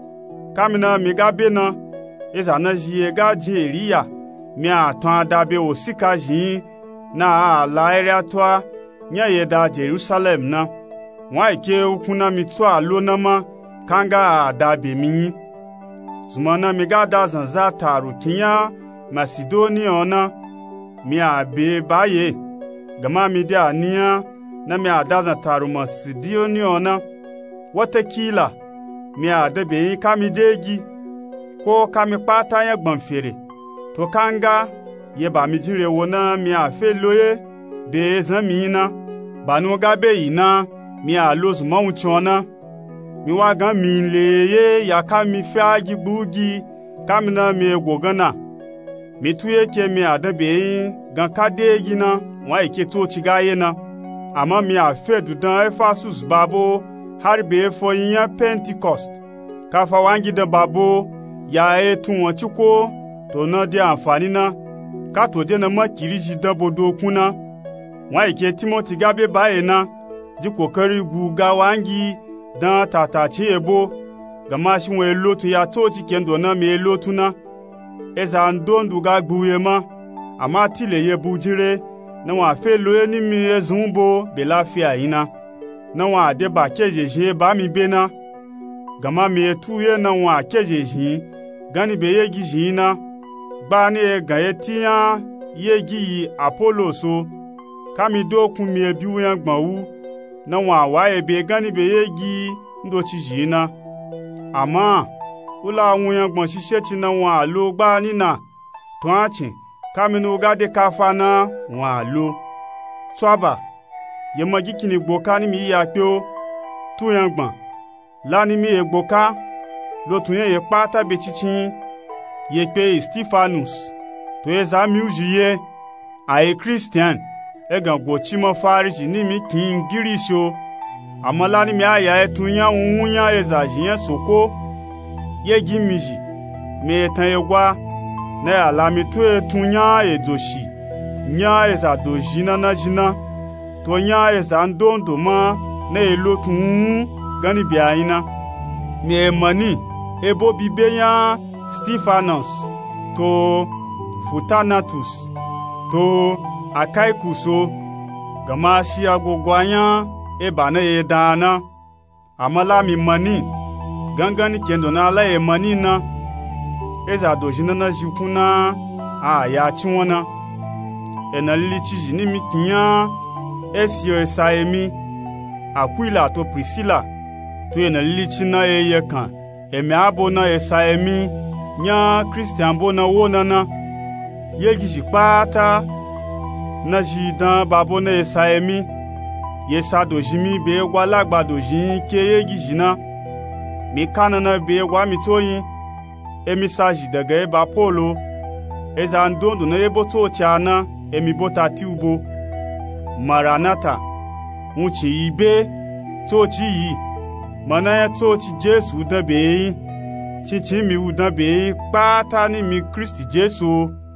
kamna megabe na eza na jiye ga jeriya mi aton adabe osika jin na ala area toa nya yeda Jerusalem na wa ike ukuna mitwa lonama kanga dabe mi zumana migada zanza taru kinya Macedonia ona mi abe baye gama mi dia nia na mi adaza taru Macedonia ona watakila mi adabe kamidegi ko kami pata ya gbanfere to kanga ye ba mi jire wona mi afe loye be zamina banu gabe ina mi aloz mawuchona mi waga mi leye ya kami fa gbugi kamina mi egogana mi tuye ke mi adabe gan kade gina wa ike to chigaye na ama mi afe dudan Ephesus babo harbe fo yin Pentecost ka fa wangi de babo ya etun won chiko to na de àǹfààní na ka to de na makiriji dabodo kuna wa ike Timothy gabe baye na ji kokari guga wangi dan tatachi ebo gama shi won elotu ya to ti kendo na me elotu na eza ndondu ga gbuye ma ama tile ye bujire na wa fe loye ni mi ezunbo be lafia ina na wa de ba kejeje ba mi bena gama mi etuye na wa kejeje gani be yegi jina gba ni ga etiyan yegi Apolloso kami dokun mi ebiwu yan gbanwu na wa wa ebe gani be yegi ndochi jina ama ula awun yan gbon sise ti na wa lo gba nina to achi kami no gade kafa na wa lo twaba ye magi kini gboka ni mi ya pe o tu yan gbon la ni mi egboka lo tun ye pata be chichin ye pe Stephanus to eza mi ujiye ai Christian egan go chimo fariji ni mi kin girisho amala ni mi aya etunya unya ezajiyen soko ye gimiji me tan egwa na ala mi to etunya edoshi nya eza dojina na jina to nya eza ndondo ma na elotun gani biayina me mani ebo bibeyan Stephanos to Futanatus to Akaikuso gama shi agogwanya e bana e dana amala mi mani gangan kendo na la e mani na eza dojina na jukuna a ya chiwona e na lichi jini mi kinya esio esaemi Aquila to Priscilla to e na lichi na e yekan e me abo na esaemi nya Christian bo na wona na yegi jipata na jidan babo na esaemi yesa dojimi be wala gbadojin ke yegi jina mi kana na be wa mi toyin emisaji daga eba polo eza ndondo na ebo to chana emi bota tiubo maranata unchi ibe to chi yi mana ya to chi Jesu da be chichi mi udan be pata ni mi Kristi Jesu